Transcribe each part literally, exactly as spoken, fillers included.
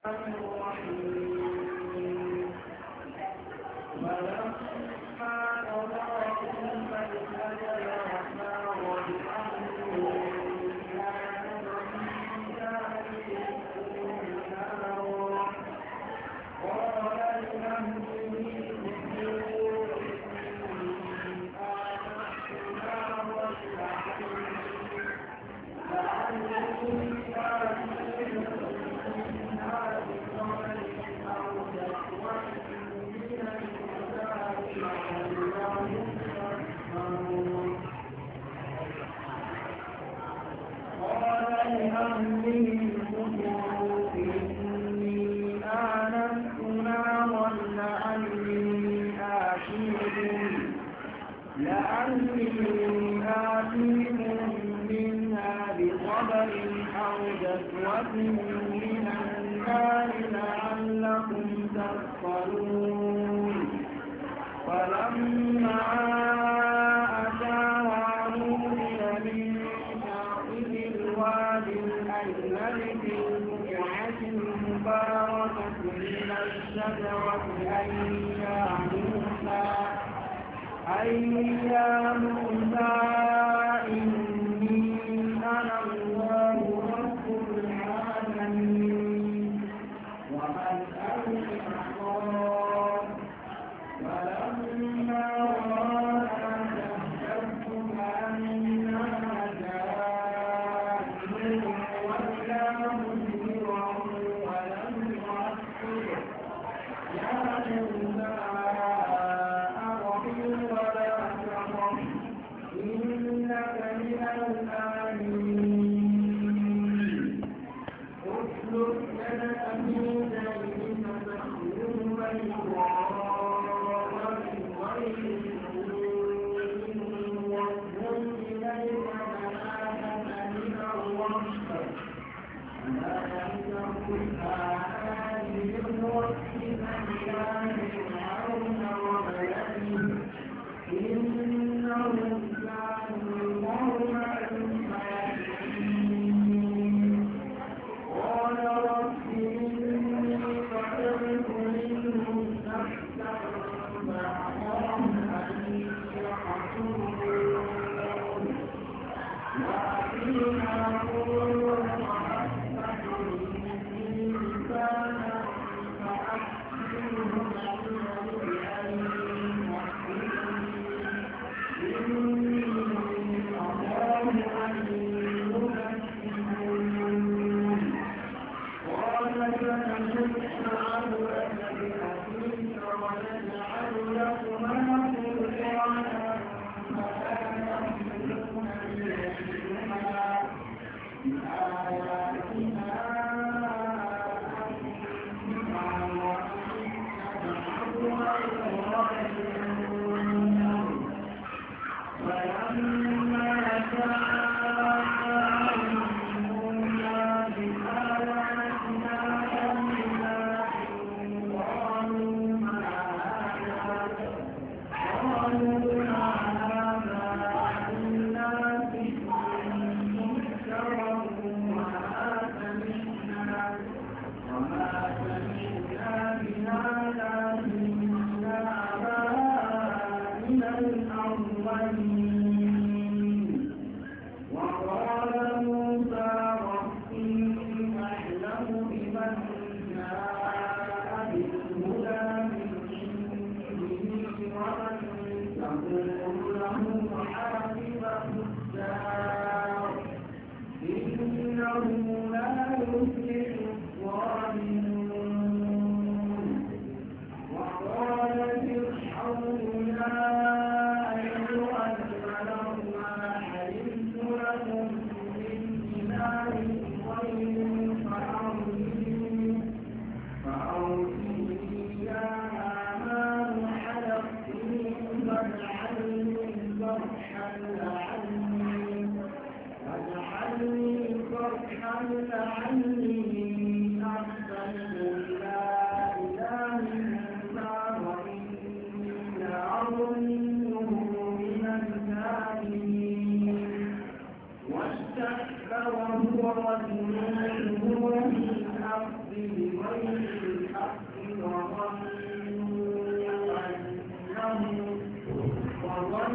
واستكبر هو وجنوده في الأرض بغير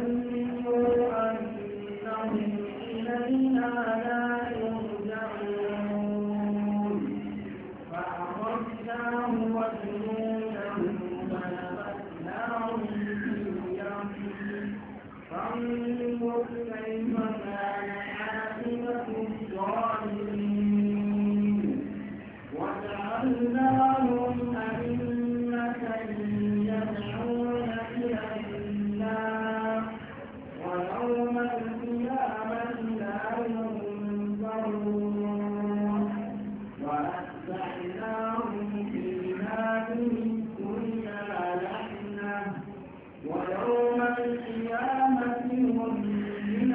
أنهم إلينا لا يرجعون فأخذناه وجنوده فنبذناهم في اليم فانظر كيف كان عاقبة الظالمين وجعلناهم أئمة يدعون إلى النار ويوم القيامة لا ينظرون وأتبعناهم في هذه الدنيا لعنة ويوم القيامة هم من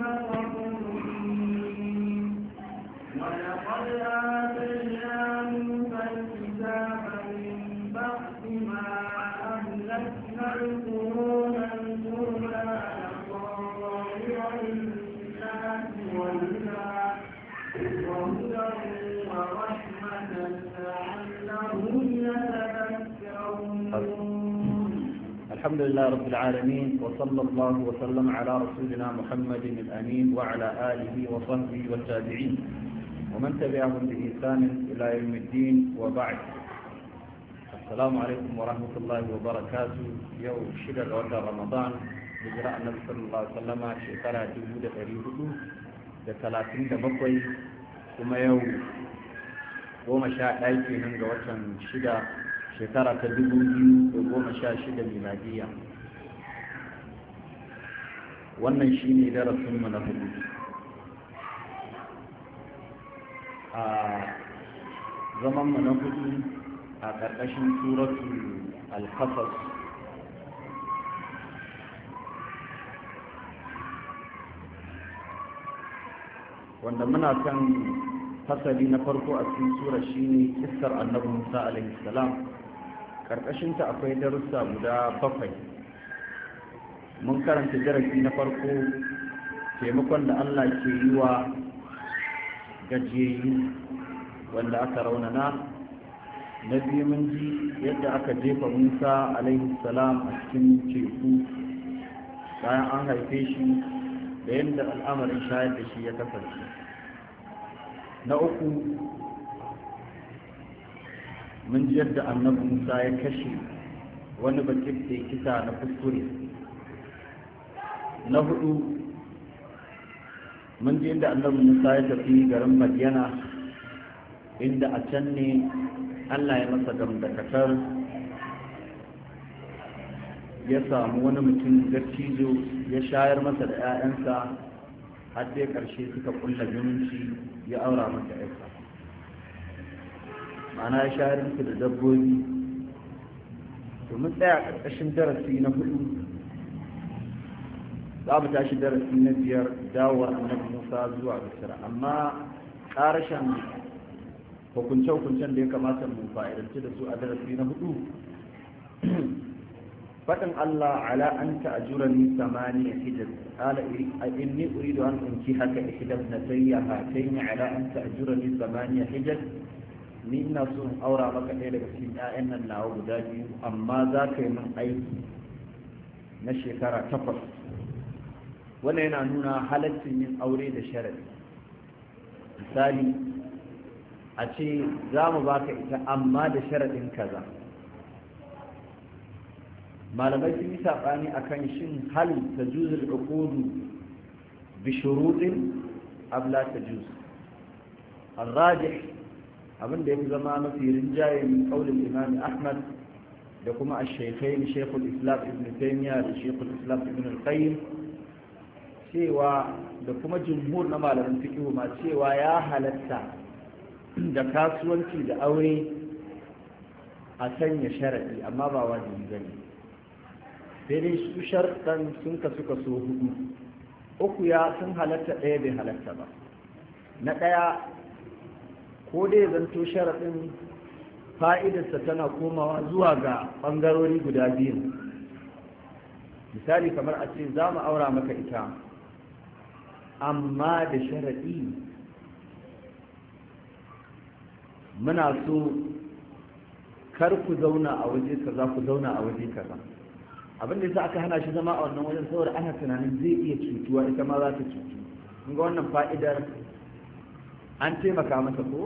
المقبولين ولقد آتينا موسى الكتاب من بعد ما أهلكنا القرون الأولى بصائر للناس وهدى وهدى ورحمة لعلهم يتذكرون. الحمد لله رب العالمين وصلى الله وسلم على رسولنا محمد الأمين وعلى آله وصحبه والتابعين ومن تبعهم بإحسان إلى يوم الدين وبعد. السلام عليكم ورحمة الله وبركاته. يوم شدة وتر رمضان بجراء النبي صلى الله عليه وسلم شكرا جهود فريده لثلاثين دبقوي ثم يوم goma sha ɗaya kenan ga watan shida shekara ta dubu biyu da goma sha shida miladiya. Wannan shi ne darasinmu na hudu a zamanmu na hudu a ƙarƙashin suratu al-qasas. wanda muna kan fasali na farko a cikin sura shine kissar annabi Musa alaihi salam. Karkashin ta akwai darussa guda bakwai. Mun karanta darasi na farko taimakon da Allah ke yi wa gajiyayyu wanda aka raunana. Na biyu mun ji yadda aka jefa Musa alaihi salam a cikin teku bayan an haife shi da yadda al'amarin shayar da shi ya kasance. Na uku mun ji yadda annabi Musa ya kashe wani bakin da ya kisa na kuskure. Na hudu mun ji yadda annabi Musa ya tafi garin Madiyana inda a can ne Allah ya masa gamdakatar ya samu wani mutum dattijo ya shayar masa da 'ya'yansa har dai ƙarshe suka kulla zumunci ya aura masa yarsa. ma'ana ya shayar musu da dabbobi. to mun tsaya ƙarƙashin darasi na hudu, za mu tashi darasi na biyar, dawowar annabi Musa zuwa Misra. amma ƙarashin hukunce-hukuncen da ya kamata mu fa'idanci da su a darasi na hudu, faɗin Allah ala an ta'ajurani samaniya hijaz qala inni uridu an unkihaka ihda ibnatayya hatayn ala an ta'ajurani samaniya hijaz ni ina so in aura maka ɗaya daga cikin ƴaƴan nan nawa guda biyu amma za ka yi min aiki na shekara takwas. wannan yana nuna halaccin yin aure da sharadi. misali a ce za mu baka ita amma da sharadin kaza. malamai sun yi saɓani a kan shin hal ta juzul uqudu bi shuruɗin abla ta juz. al-rajih abin da ya fi zama mafi rinjaye min qaulil imam ahmad da kuma ash-shaykhain shaykhul islam ibn taymiyyah da shaykhul islam ibn al-qayyim cewa da kuma jumhur na malaman fiqh ma cewa ya halatta da kasuwanci da aure a sanya sharadi amma ba wajibi bane. sai dai su sharɗan sun kasu kaso hudu. uku ya sun halatta, ɗaya bai halatta ba. na ɗaya ko dai zanto sharaɗin fa'idarsa tana komawa zuwa ga ɓangarori guda biyu. misali kamar a ce za mu aura maka ita amma da sharaɗi muna so kar ku zauna a waje kaza ku zauna a waje kaza. abin da yasa aka hana shi zama a wannan wajen saboda ana tunanin zai iya cutuwa ita ma za ta cutu kun ga wannan fa'idar an taimaka masa ko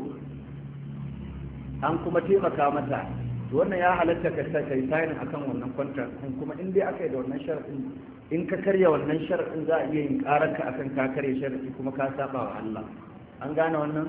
an kuma taimaka mata to wannan ya halatta ka sai kai signing akan wannan contract din kuma in dai aka yi da wannan sharadin in ka karya wannan sharadin za a iya yin karanka akan ka karya sharadi kuma ka saba wa Allah an gane wannan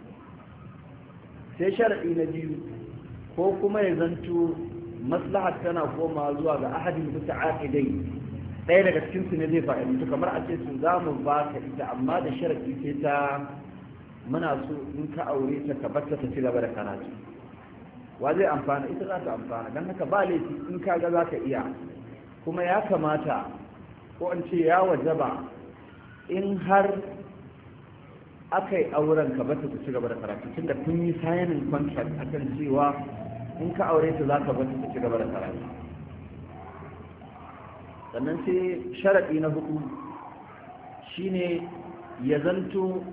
sai sharadi na biyu ko kuma ya zanto maslahar tana komawa zuwa ga ahadin muta'aqidai ɗaya daga cikin su ne zai fa'idantu kamar a ce su za mu ba ka ita amma da sharadi sai ta muna so in ka aure ta ka bar ta ci gaba da karatu wa zai amfana ita za ta amfana don haka ba laifi in ka ga za ka iya kuma ya kamata ko in ce ya wajaba in har aka yi auren ka bar ta ci gaba da karatu tunda kun yi signing contract akan cewa in ka aure ta za ka bar ta ci gaba da karatu sannan sai sharaɗi na hudu shine ya zanto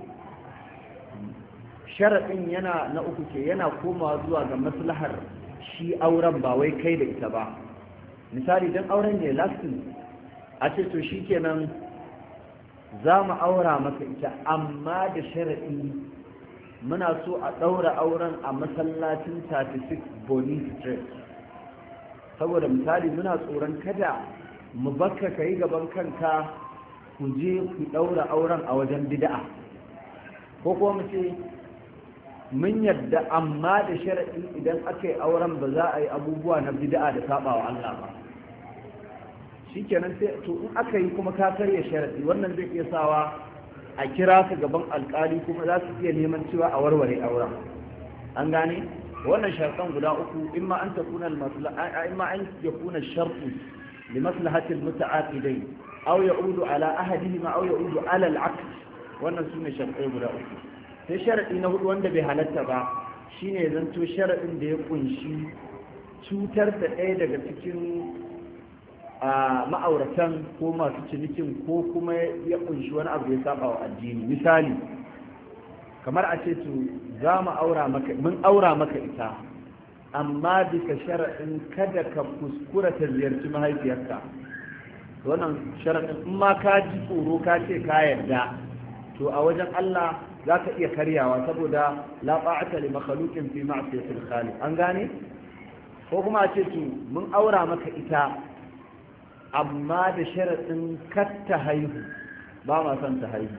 sharaɗin yana na uku ke yana komawa zuwa ga maslahar shi auren ba wai kai da ita ba misali don auren ne lastin a ce to shi kenan za mu aura maka ita amma da sharaɗi muna so a ɗaura auren a masallacin thirty-six Bonny Street saboda misali muna tsoron kada mu baka ka yi gaban kanka ku je ku ɗaura auren a wajen bid'a ko kuma mu ce mun yadda amma da sharaɗi idan aka yi auren ba za a yi abubuwa na bid'a da saba wa Allah ba shikenan sai to in aka yi kuma ka karya sharaɗi wannan zai iya sawa a kira ka gaban alkali kuma za su iya neman cewa a warware auren an gane wannan sharɗan guda uku imma an takuna al-maslaha imma an yakuna shartu li maslahati al-muta'aqidain aw ya'udu ala ahadihima aw ya'udu ala al-'aqd wannan sune sharɗai guda uku sai sharaɗi na hudu wanda bai halatta ba shine zanto sharaɗin da ya kunshi cutar da ɗaya daga cikin ma'auratan ko masu cinikin ko kuma ya kunshi wani abu ya saba wa addini misali kamar a ce to za mu aura maka mun aura maka ita amma bisa sharaɗin kada ka kuskura ta ziyarci mahaifiyarka wannan sharaɗin in ma ka ji tsoro ka ce ka yarda to a wajen Allah za ka iya karyawa saboda la ta'ata li makhluqin fi ma'siyatil khaliq an gane ko kuma a ce to mun aura maka ita amma da sharaɗin kar ta haihu ba ma son ta haihu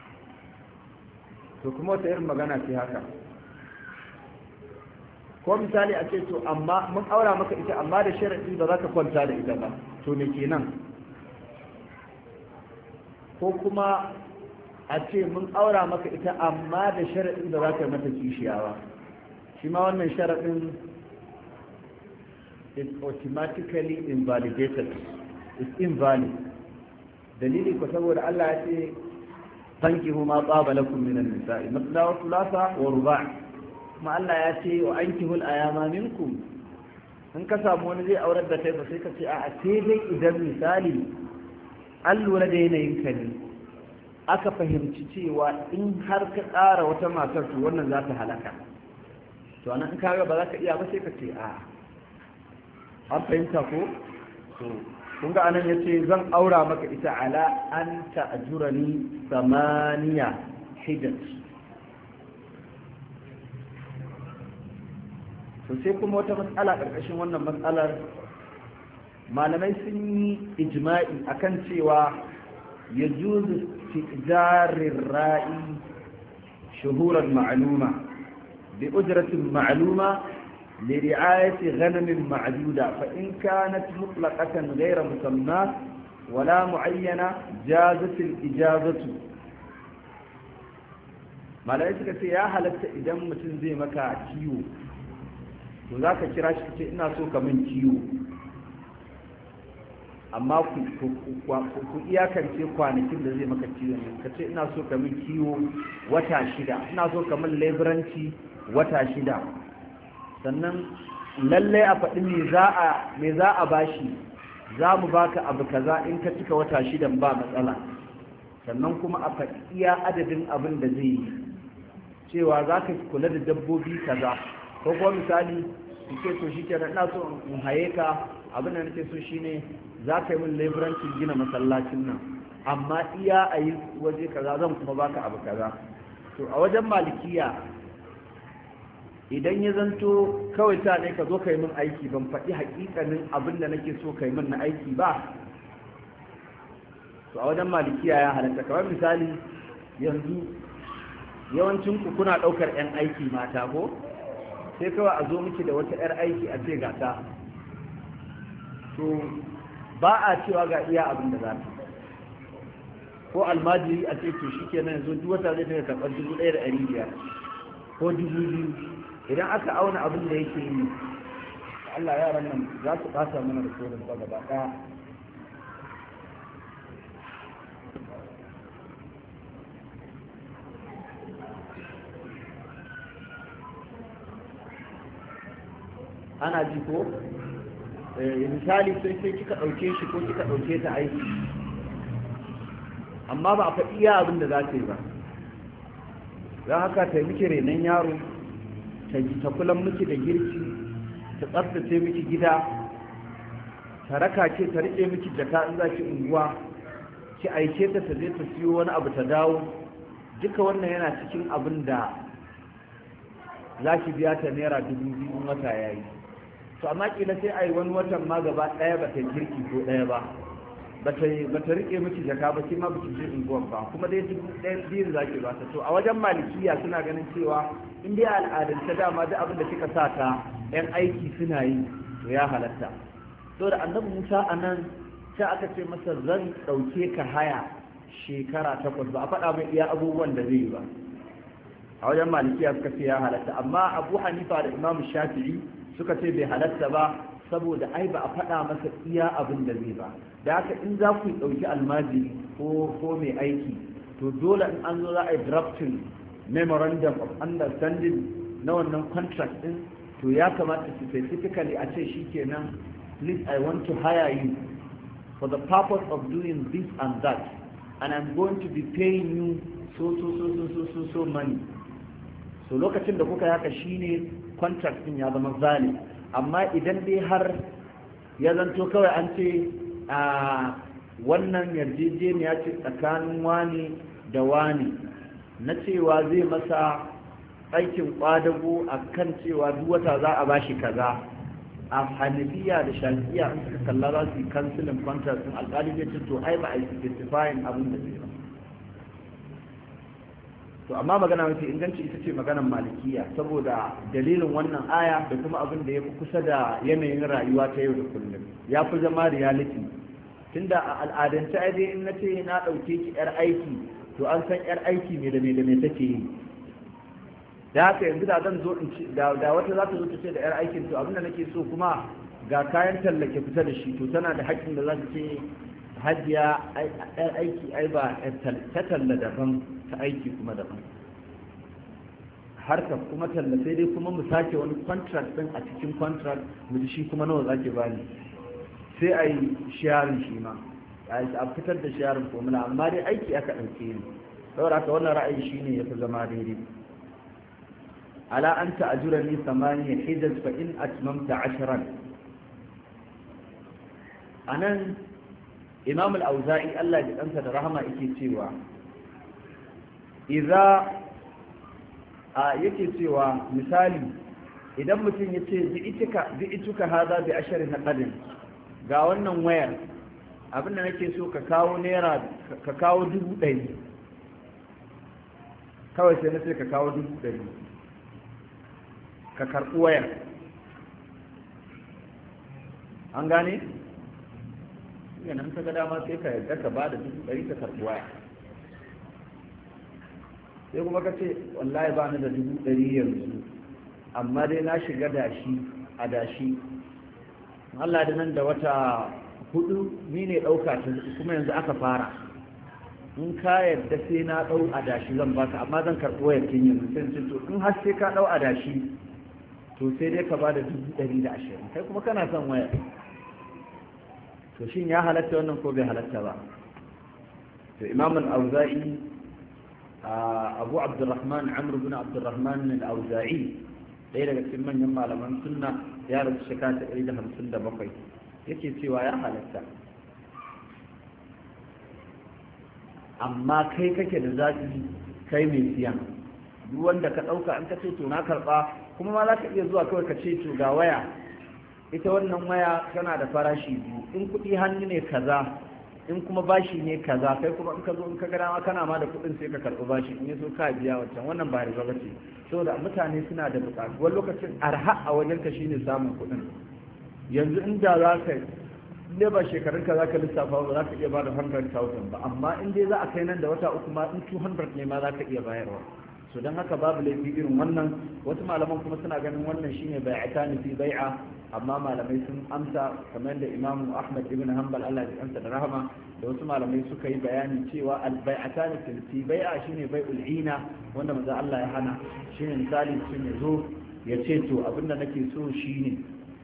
to kuma wata irin magana ce haka ko misali a ce to amma mun aura maka ita amma da sharaɗi ba za ka kwanta da ita ba to me kenan ko kuma a ce mun aura maka ita amma da sharaɗin da za ka mata kishiya ba shi ma wannan sharaɗin is automatically invalidated is invalid dalili ko saboda Allah ya ce fankihu ma tsaba lakum minan nisa'i masla wa thulatha wa ruba' kuma Allah ya ce wa ankihu al-ayama minkum in ka samu wani zai aurar da kai ba sai ka ce a sai dai idan misali an lura da yanayin ka ne aka fahimci cewa in har ka ƙara wata matar to wannan za ta halaka to anan in kaga ba za ka iya ba sai ka ce a an fahimta ko to kun ga anan yace zan aura maka ita ala an ta'jurani samaniya hijaj to sai kuma wata matsala karkashin wannan matsalar malamai sun yi ijma'i akan cewa yajuzu istijarir ra'i shuhuran ma'luma bi ujratin ma'luma لرعاية غنم معدودة فإن كانت مطلقة غير مسماة ولا معينة جازت الإجازة ما لا يتكفي يا هلت إذا متنزي مكا تيو وذاك كراش كتي إنا سوك من تيو amma ku iyakance kwanakin da zai maka ciwo ne ka ce ina so ka min kiwo wata shida ina so ka min leburanci wata shida sannan lallai a faɗi me za a bashi za mu baka abu kaza in ka cika wata shidan ba matsala sannan kuma a faɗi iya adadin abin da zai yi cewa za ka kula da dabbobi kaza ko kuma misali su ce to shi kenan ina so in haye ka abin da nake so shine za ka yi min leburancin gina masallacin nan amma iya a yi waje kaza zan kuma baka abu kaza. To a wajen malikiya idan ya zanto kawai ta ne ka zo ka yi min aiki ban faɗi haƙiƙanin abin da nake so ka yi min na aiki ba, to a wajen malikiya ya halatta. Kamar misali yanzu yawancin ku kuna ɗaukar 'yan aiki mata ko sai kawai a zo miki da wata 'yar aiki a ce gata, to ba a cewa ga iya abin da za ta ko almajiri a ce to shi kenan yanzu duk wata zai ta karɓar dubu ɗaya da ɗari biyar ko dubu biyu. Idan aka auna abin da yake yi, Allah yaran nan za su ɓata mana da sauran ba gaba ɗaya. Ana ji ko? Misali sai sai kika ɗauke shi ko kika ɗauke ta aiki, amma ba a faɗi iya abin da za ta yi ba. Don haka ta yi miki renon yaro, ta kulan miki da girki, ta tsaftace miki gida, ta raka ce ta riƙe miki jaka in za ki unguwa, ki aike ta ta je ta siyo wani abu ta dawo. Duka wannan yana cikin abin da za ki biya ta naira dubu biyu in wata ya yi. To amma kila sai a yi wani watan ma gaba ɗaya ba ta girki ko ɗaya ba, ba ta riƙe miki jaka ba, kima ba ki je unguwar ba, kuma dai dubu ɗaya biyu za ki ba ta. To a wajen malikiya suna ganin cewa in dai al'adance dama duk abin da kika sa ta yan aiki suna yi to ya halatta. To da annabi Musa a nan sai aka ce masa zan ɗauke ka haya shekara takwas, ba a faɗa mai iya abubuwan da zai yi ba. A wajen malikiya suka ce ya halatta, amma Abu Hanifa da Imam Shafi'i suka ce bai halatta ba saboda ai ba a faɗa masa iya abin da zai ba. Da haka in za ku ɗauki almajiri ko ko mai aiki, to dole in an zo za a yi drafting memorandum of understanding na wannan contract din, to ya kamata specifically a ce shikenan, please I want to hire you for the purpose of doing this and that, and I'm going to be paying you so so so so so so so money. So lokacin da kuka haka shine contract din ya zama valid. Amma idan dai har ya zanto kawai an ce a wannan yarjejeniya ce tsakanin wani da wani na cewa zai masa aikin kwadago a kan cewa duk wata za a bashi kaza, a hanafiya da shafi'iya in suka kalla za su yi kansilin contract din, alƙali zai ce to ai ba a yi specifying abin da zai ba. To amma magana mafi inganci ita ce maganar malikiya, saboda dalilin wannan aya da kuma abin da ya fi kusa da yanayin rayuwa ta yau da kullum, ya fi zama reality. Tunda a al'adance ai dai in na ce na ɗauke ki yar aiki, to an san yar aiki me da me da me take yi. Da haka yanzu da zan zo in ci da wata za ta zo ta ce da yar aikin, to abin da nake so kuma ga kayan tallake fita da shi, to tana da haƙƙin da za ta ce hajiya yar aiki ai ba ta talla daban, ta aiki kuma daban. Harka kuma talla sai dai kuma mu sake wani contract din a cikin contract mu ji shi kuma nawa zake bani, sai a yi sharing shi ma a fitar da sharing formula, amma dai aiki aka ɗauke ni. Saboda haka wannan ra'ayi shine ya fi zama daidai. ala an ta'jurani thamaniya hijaj fa in atmamta ashran. anan imam al-auza'i Allah ya dansa da rahama yake cewa idza a yake cewa misali idan mutum yace bi itika bi ituka hada bi ashari naqadin, ga wannan wayar abin da nake so ka kawo naira ka kawo dubu ɗari, kawai sai na ce ka kawo dubu ɗari ka karɓi wayar, an gane? yana ta ga dama sai ka yarda ka ba da dubu ɗari ka karɓi waya, sai kuma ka ce wallahi ba ni da dubu ɗari yanzu amma dai na shiga dashi a dashi, Allah da nan da wata hudu ni ne ɗauka ta kuma yanzu aka fara, in ka yarda sai na ɗau a dashi zan baka amma zan karɓi wayar tun yanzu, sai ce to in har sai ka ɗau a dashi to sai dai ka ba da dubu ɗari da ashirin, kai kuma kana son wayar. To shin ya halatta wannan ko bai halatta ba? To imam al-auza'i abu abdurrahman amr ibn abdurrahman al-auza'i ɗaya daga cikin manyan malaman sunna ya rasu shekara ta ɗari da hamsin da bakwai yake cewa ya halatta amma kai kake da zaɓi kai mai siyan. Duk wanda ka ɗauka an ka ce to na karɓa, kuma ma za ka iya zuwa kawai ka ce to ga waya, ita wannan waya tana da farashi biyu, in kuɗi hannu ne kaza, in kuma bashi ne kaza, kai kuma in ka zo in ka gana ma kana ma da kuɗin sai ka karɓi bashi, in ya so ka biya wancan. Wannan ba riba ba ce, saboda mutane suna da buƙatu. Wani lokacin arha a wajen ka shine samun kuɗin. Yanzu inda za ka ne ba shekarun ka za ka lissafa ba za ka iya ba da hundred thousand ba, amma in dai za a kai nan da wata uku ma in two hundred ne ma za ka iya bayarwa. So don haka babu laifi irin wannan. Wasu malaman kuma suna ganin wannan shine bai'atani fi bai'a, amma malamai sun amsa kamar da Imam Ahmad ibn Hanbal Allah ya amsa da rahama, da wasu malamai suka yi bayani cewa al-bai'atani fi bai'a shine bai'ul ina, wanda manzo Allah ya hana. Shine misali mutum ya zo ya ce to abinda nake so shine,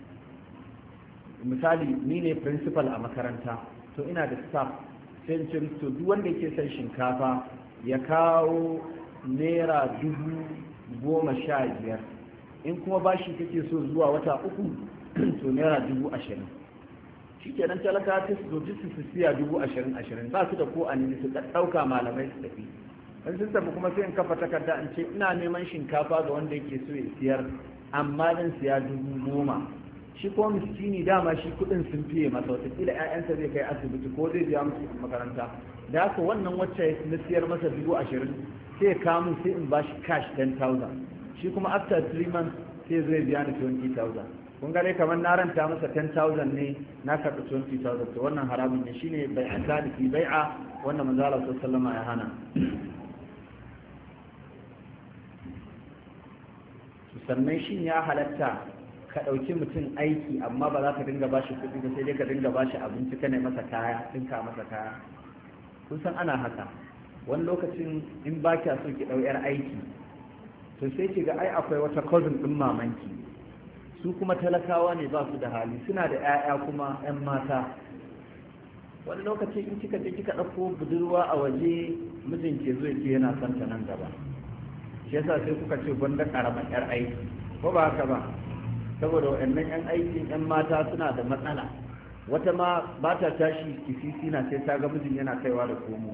misali ni ne principal a makaranta, to ina da staff, sai in ce to duk wanda yake son shinkafa ya kawo naira dubu goma sha biyar, in kuma bashi kake so zuwa wata uku to naira dubu ashirin. Shi kenan talaka ta su zo su siya dubu ashirin ashirin, ba su da ko an su ɗauka malamai su tafi. in sun tafi kuma sai in kafa takarda in ce ina neman shinkafa ga wanda yake so ya siyar, amma zan siya dubu goma. Shi ko miskini dama shi kudin sun fiye masa, watakila ƴaƴansa zai kai asibiti ko zai biya musu makaranta, da haka wannan wacce na siyar masa dubu ashirin sai kamun sai in bashi cash ten thousand, shi kuma after three months sai zai biya ni twenty thousand. kun gare kamar na ranta masa ten thousand ne na karɓi twenty thousand, to wannan haramun ne, shine bai'ata da fi bai'a wannan manzo Allah sallallahu alaihi wasallam ya hana. Sannan shin ya halatta ka ɗauki mutum aiki amma ba za ka dinga bashi kuɗi ba, sai dai ka dinga bashi abinci ka ne masa kaya, dinka masa kaya? kun san ana haka wani lokacin in ba kya so ki ɗau yar aiki, to sai ki ga ai akwai wata cousin ɗin mamanki, su kuma talakawa ne ba su da hali, suna da 'ya'ya kuma 'yan mata. wani lokacin in kika je kika ɗauko budurwa a waje mijin ke zo ce yana son ta nan gaba, shi yasa sai kuka ce gwanda karaman yar aiki, ko ba haka ba? saboda waɗannan yan aikin yan mata suna da matsala, wata ma ba ta tashi kisisi na sai ta ga mijin yana kaiwa da komo,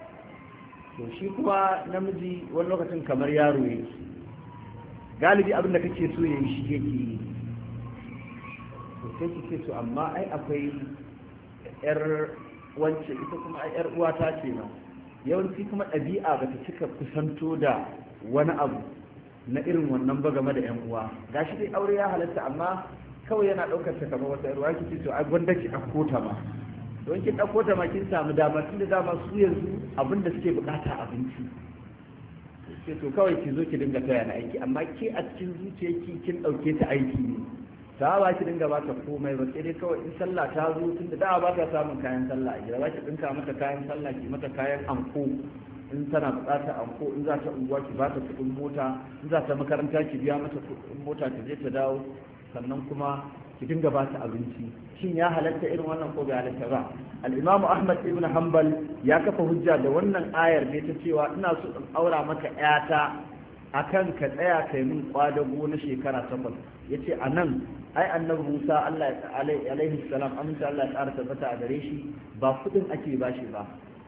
to shi kuma namiji wani lokacin kamar yaro yake, galibi abin da kake so yayi shi yake yi. to sai kike so amma ai akwai yar wance, ita kuma ai yar uwata ce ma, yawanci kuma ɗabi'a ba ta cika kusanto da wani abu na irin wannan ba game da 'yan uwa. gashi dai aure ya halatta amma kawai yana ɗaukar ta kamar wata ruwa ki to a gwanda ki ɗauko ta ma, don ki ɗauko ta ma kin samu dama, tunda dama su yanzu abin da suke bukata abinci, sai to kawai ki zo ki dinga taya na aiki, amma ke a cikin zuciyarki kin ɗauke ta aiki ne, ta ba ki dinga ba ta komai ba, sai dai kawai in sallah ta zo tunda da ba ta samun kayan sallah a gida, za ki dinka mata kayan sallah, ki mata kayan anko in tana buƙatar anko, in za ta unguwa ki ba ta kuɗin mota, in za ta makaranta ki biya mata kuɗin mota ta je ta dawo, sannan kuma ki dinga ba ta abinci. Shin ya halatta irin wannan ko bai halatta ba? al-Imam Ahmad ibn Hanbal ya kafa hujja da wannan ayar ne ta cewa ina so in aura maka ƴata akan ka tsaya kai min kwadago na shekara takwas. yace anan ai annabi Musa Allah alaihi salam amince Allah ya ƙara tabbata a gare shi, ba kuɗin ake bashi ba,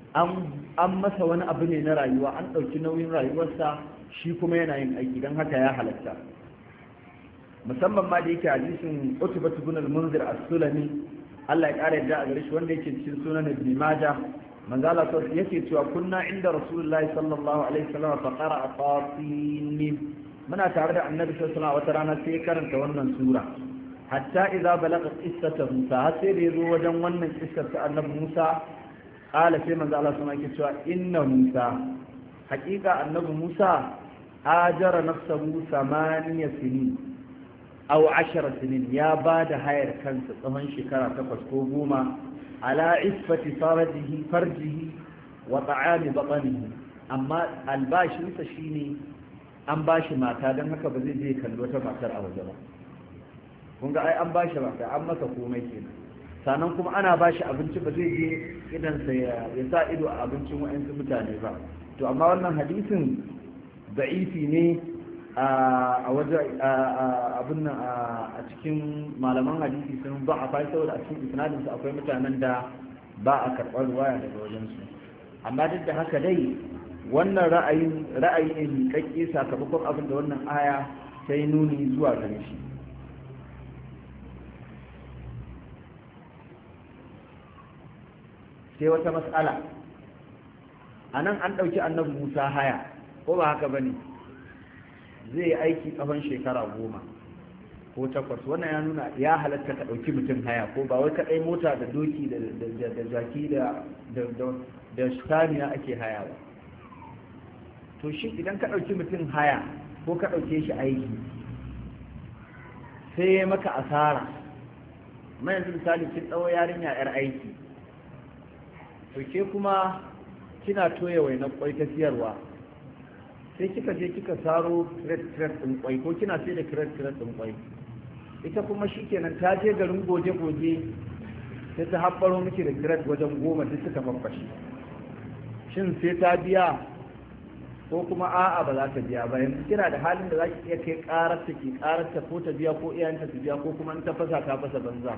an masa wani abu ne na rayuwa, an ɗauki nauyin rayuwarsa, shi kuma yana yin aiki, don haka ya halatta. musamman ma da yake hadisin Utbah ibn al-Munzir as-Sulami Allah ya ƙara yadda a gare shi, wanda yake cikin sunan Ibn Majah, manzo Allah sallallahu yake cewa kunna inda Rasulullahi sallallahu alaihi wasallam fa qara'a Tasin, muna tare da Annabi sallallahu alaihi wasallam wata rana sai ya karanta wannan sura, hatta idza balagha qissata Musa, har sai da yazo wajen wannan kissar ta Annabi Musa, قال سيما الله سبحانه وتعالى إن موسى حقيقة أنه موسى آجر نفسه ثمانية سنين أو عشر سنين يا بعد هاير كنس طهن شكرا تقص قوما على عفة فرجه فرجه وطعام بطنه أما الباش نسشيني أم باش ما تادم هكا بزي زي كالوتا ماتر أو جبا kunga ai an bashi ba sai an masa komai kenan, sannan kuma ana ba shi abinci, ba zai je idansa ya sa ido a abincin wa'yansu mutane ba. to amma wannan hadisin da'ifi ne a waje abin nan a cikin malaman hadisi sun ba a fai, saboda a cikin isnadinsu akwai mutanen da ba a karɓar ruwaya daga wajensu. amma duk da haka dai wannan ra'ayin ra'ayi ne miƙaƙƙe sakamakon abin da wannan aya ta yi nuni zuwa gare shi. sai wata mas'ala a nan an ɗauki annabi musa haya ko ba haka ba ne zai yi aiki tsawon shekara goma ko takwas. wannan ya nuna ya halatta ka ɗauki mutum haya ko ba wai kaɗai mota da doki da jaki da saniya ake haya ba. to shi idan ka ɗauki mutum haya ko ka ɗauke shi aiki sai ya maka asara, mai yanzu misali kin ɗau yarinya yar aiki to ke kuma kina toye wainar kwai ta siyarwa, sai kika je kika saro kiret-kiret ɗin kwai ko kina sai da kiret-kiret ɗin kwai, ita kuma shikenan ta je garin goje-goje sai ta haɓaro miki da kiret wajen goma duk suka faffashe. shin sai ta biya ko kuma a'a ba za ta biya ba? yanzu kina da halin da za ki iya kai ƙararta ki ƙararta ko ta biya ko iyayenta su biya ko kuma in ta fasa ta fasa banza.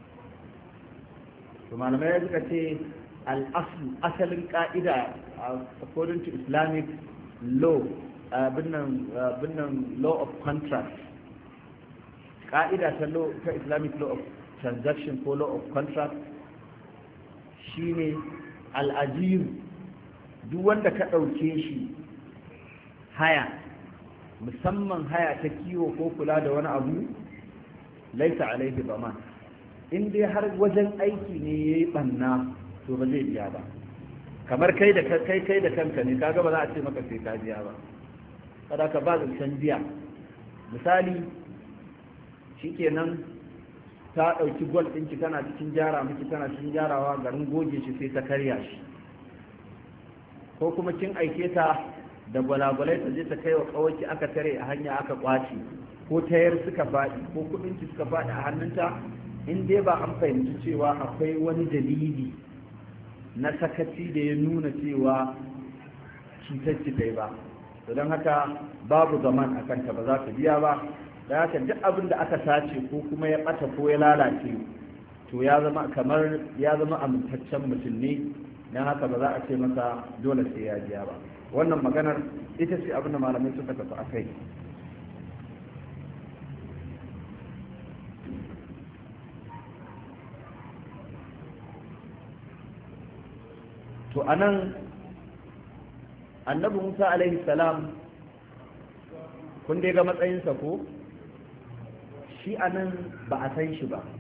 to malamai suka ce al'aslu asalin ka'ida according to Islamic law binnan law of contract, ka'ida ta law ta Islamic law of transaction ko law of contract shine al'ajir duk wanda ka ɗauke shi haya, musamman haya ta kiwo ko kula da wani abu, laisa alaihi baman. in dai har wajen aiki ne yayi banna to ba zai biya ba. kamar kai da kai kai da kanka ne, kaga ba za a ce maka sai ka biya ba, kada ka ba zancen biya. misali shikenan ta ɗauki gwal ɗinki tana cikin gyara miki tana cikin gyarawa, garin goge shi sai ta karya shi, ko kuma kin aike ta da gwalagwalai ta je ta kai wa kawaki aka tare a hanya aka kwace, ko tayar suka faɗi ko kuɗinki suka faɗi a hannunta, in dai ba an fahimci cewa akwai wani dalili na sakaci da ya nuna cewa cutar kai ba, to don haka babu zaman a kanta, ba za ta biya ba. da haka duk abin da aka sace ko kuma ya ɓata ko ya lalace to ya zama kamar ya zama amintaccen mutum ne, don haka ba za a ce masa dole sai ya biya ba. wannan maganar ita ce abin da malamai suka tafi a kai. to anan annabi Musa alaihi salam kun dai ga matsayinsa ko shi anan ba a san shi ba,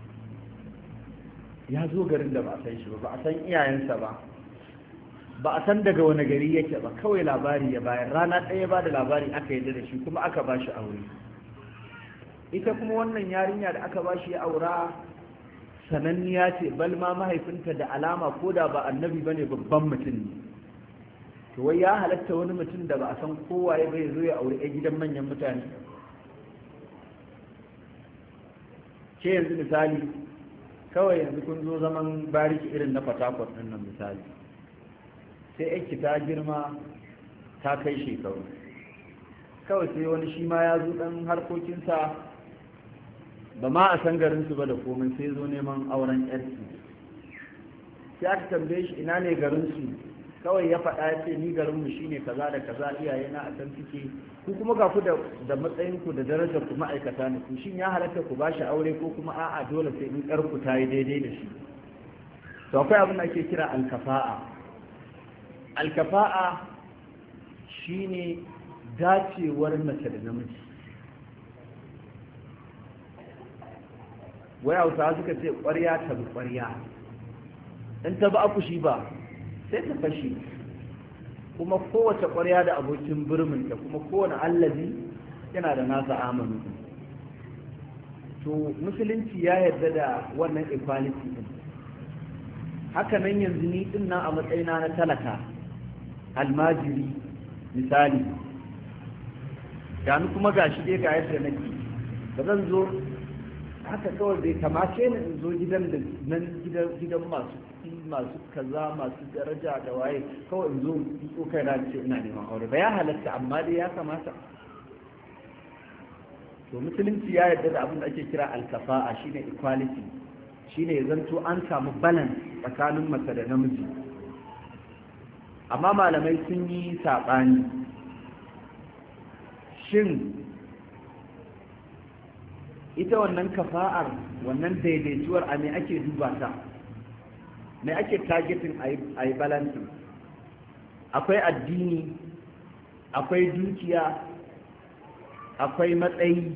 ya zo garin da ba a san shi ba, ba a san iyayensa ba, ba a san daga wani gari yake ba, kawai labari ya bayar, rana ɗaya ba da labari aka yi da shi kuma aka ba shi aure. ita kuma wannan yarinya da aka ba shi ya aura sananniya ce, bal ma mahaifinta da alama ko da ba annabi bane babban mutum ne. to wai ya halatta wani mutum da ba a san kowaye bai zo ya aure a gidan manyan mutane? ke yanzu misali kawai yanzu kun zo zaman bariki irin na Fatakwal ɗin nan misali, sai yanki ta girma ta kai shekaru, kawai sai wani shi ma ya zo ɗan harkokinsa ba ma a san garinsu ba da komai, sai zo neman auren yarki. sai aka tambaye shi ina ne garinsu, kawai ya faɗa ya ce ni garinmu shine kaza da kaza, iyaye na a can suke, ku kuma ga ku da matsayinku da darajar ku ma'aikata ne ku, shin ya halatta ku bashi aure ko kuma a'a dole sai in ƙarku ta yi daidai da shi? to akwai abin da ake kira alkafa'a. alkafa'a shine dacewar mace da namiji. wai hausawa suka ce ƙwarya ta bi ƙwarya, in ta bi akushi ba sai ta fashe, kuma kowace ƙwarya da abokin birminta, kuma kowane allazi yana da nasa amanu. to musulunci ya yarda da wannan equality din. haka nan yanzu ni din nan a matsayina na talaka almajiri misali, gani kuma gashi dai ga yadda nake, ba zan zo haka kawai bai kamace ni in zo gidan da nan gidan masu masu kaza masu daraja da waye kawai in zo so kai na ce ina neman aure ba, ya halatta amma dai ya kamata. to musulunci ya yarda da abin da ake kira alkafa'a, shine equality, shine ya zanto an samu balance tsakanin mace da namiji. amma malamai sun yi saɓani shin ita wannan kafa'ar wannan daidaituwar a me ake duba ta me ake targeting a yi balancing akwai addini akwai dukiya akwai matsayi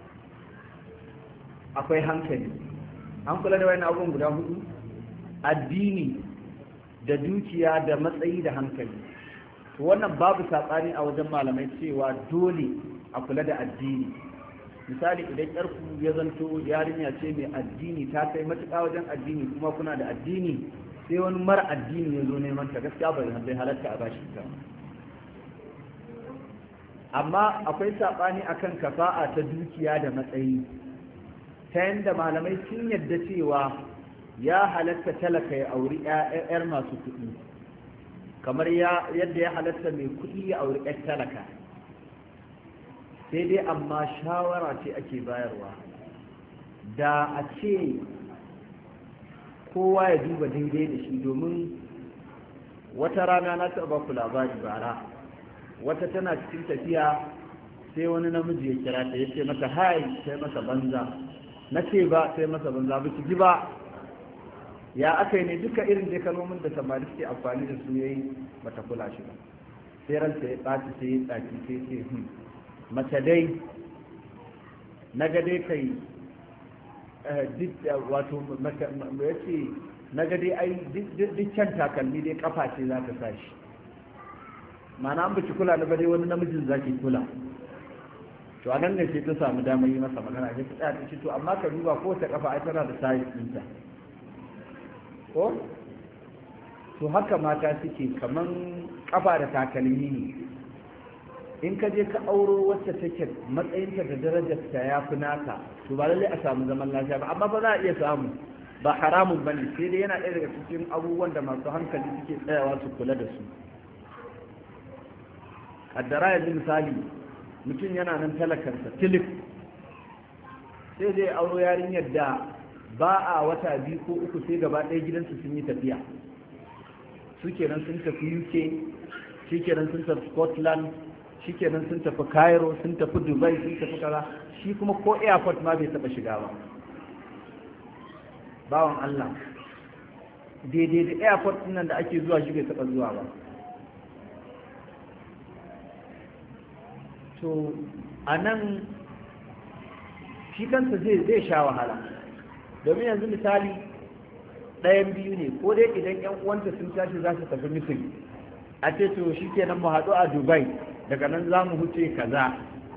akwai hankali an kula da wani abubuwan guda hudu addini da dukiya da matsayi da hankali to wannan babu saɓani a wajen malamai cewa dole a kula da addini misali idan yarku ya zanto yarinya ce mai addini ta kai matuƙa wajen addini kuma kuna da addini sai wani mara addini ya zo neman ta gaskiya bai halatta a bashi ta amma akwai saɓani akan kafa'a ta dukiya da matsayi ta yadda malamai sun yadda cewa ya halatta talaka ya auri 'yar masu kuɗi kamar yadda ya halatta mai kuɗi ya auri 'yar talaka sai dai amma shawara ce ake bayarwa da a ce kowa ya duba daidai da shi domin wata rana na taɓa ku labari bara wata tana cikin tafiya sai wani namiji ya kira ta ya ce masa hai sai masa banza na ce ba sai masa banza ba ki ji ba ya aka yi ne duka irin da kalmomin da samari suke amfani da su yayi bata kula shi ba sai ranta ya ɓaci sai ya tsaki sai ce hmm mace dai na ga dai kai wato ya ce na ga dai ai duk can takalmi dai kafa ce za ta sa shi ma'ana an baki kula na ba dai wani namijin za ki kula to a nan ne sai ta samu damar yi masa magana sai ta tsaya ta ce to amma ka duba ko ta kafa ai tana da sayi ɗinta ko to haka mata suke kaman kafa da takalmi ne in ka je ka auro wacce take matsayinta da darajarta ya fi naka to ba lallai a samu zaman lafiya ba amma ba za a iya samu ba haramun ba ne sai dai yana ɗaya daga cikin abubuwan da masu hankali suke tsayawa su kula da su kaddara yanzu misali mutum yana nan talakarsa tilif sai dai auro yarinyar da ba a wata biyu ko uku sai gaba ɗaya gidansu sun yi tafiya su kenan sun tafi uk shi kenan sun tafi scotland shi kenan sun tafi cairo sun tafi dubai sun tafi kaza shi kuma ko airport ma bai taɓa shiga ba bawan allah daidai da airport nan da ake zuwa shi bai taɓa zuwa ba to a nan shi kansa zai sha wahala domin yanzu misali ɗayan biyu ne ko dai idan yan uwanta sun tashi za su tafi misiri a ce to shi kenan mu haɗu a dubai daga nan za mu huce kaza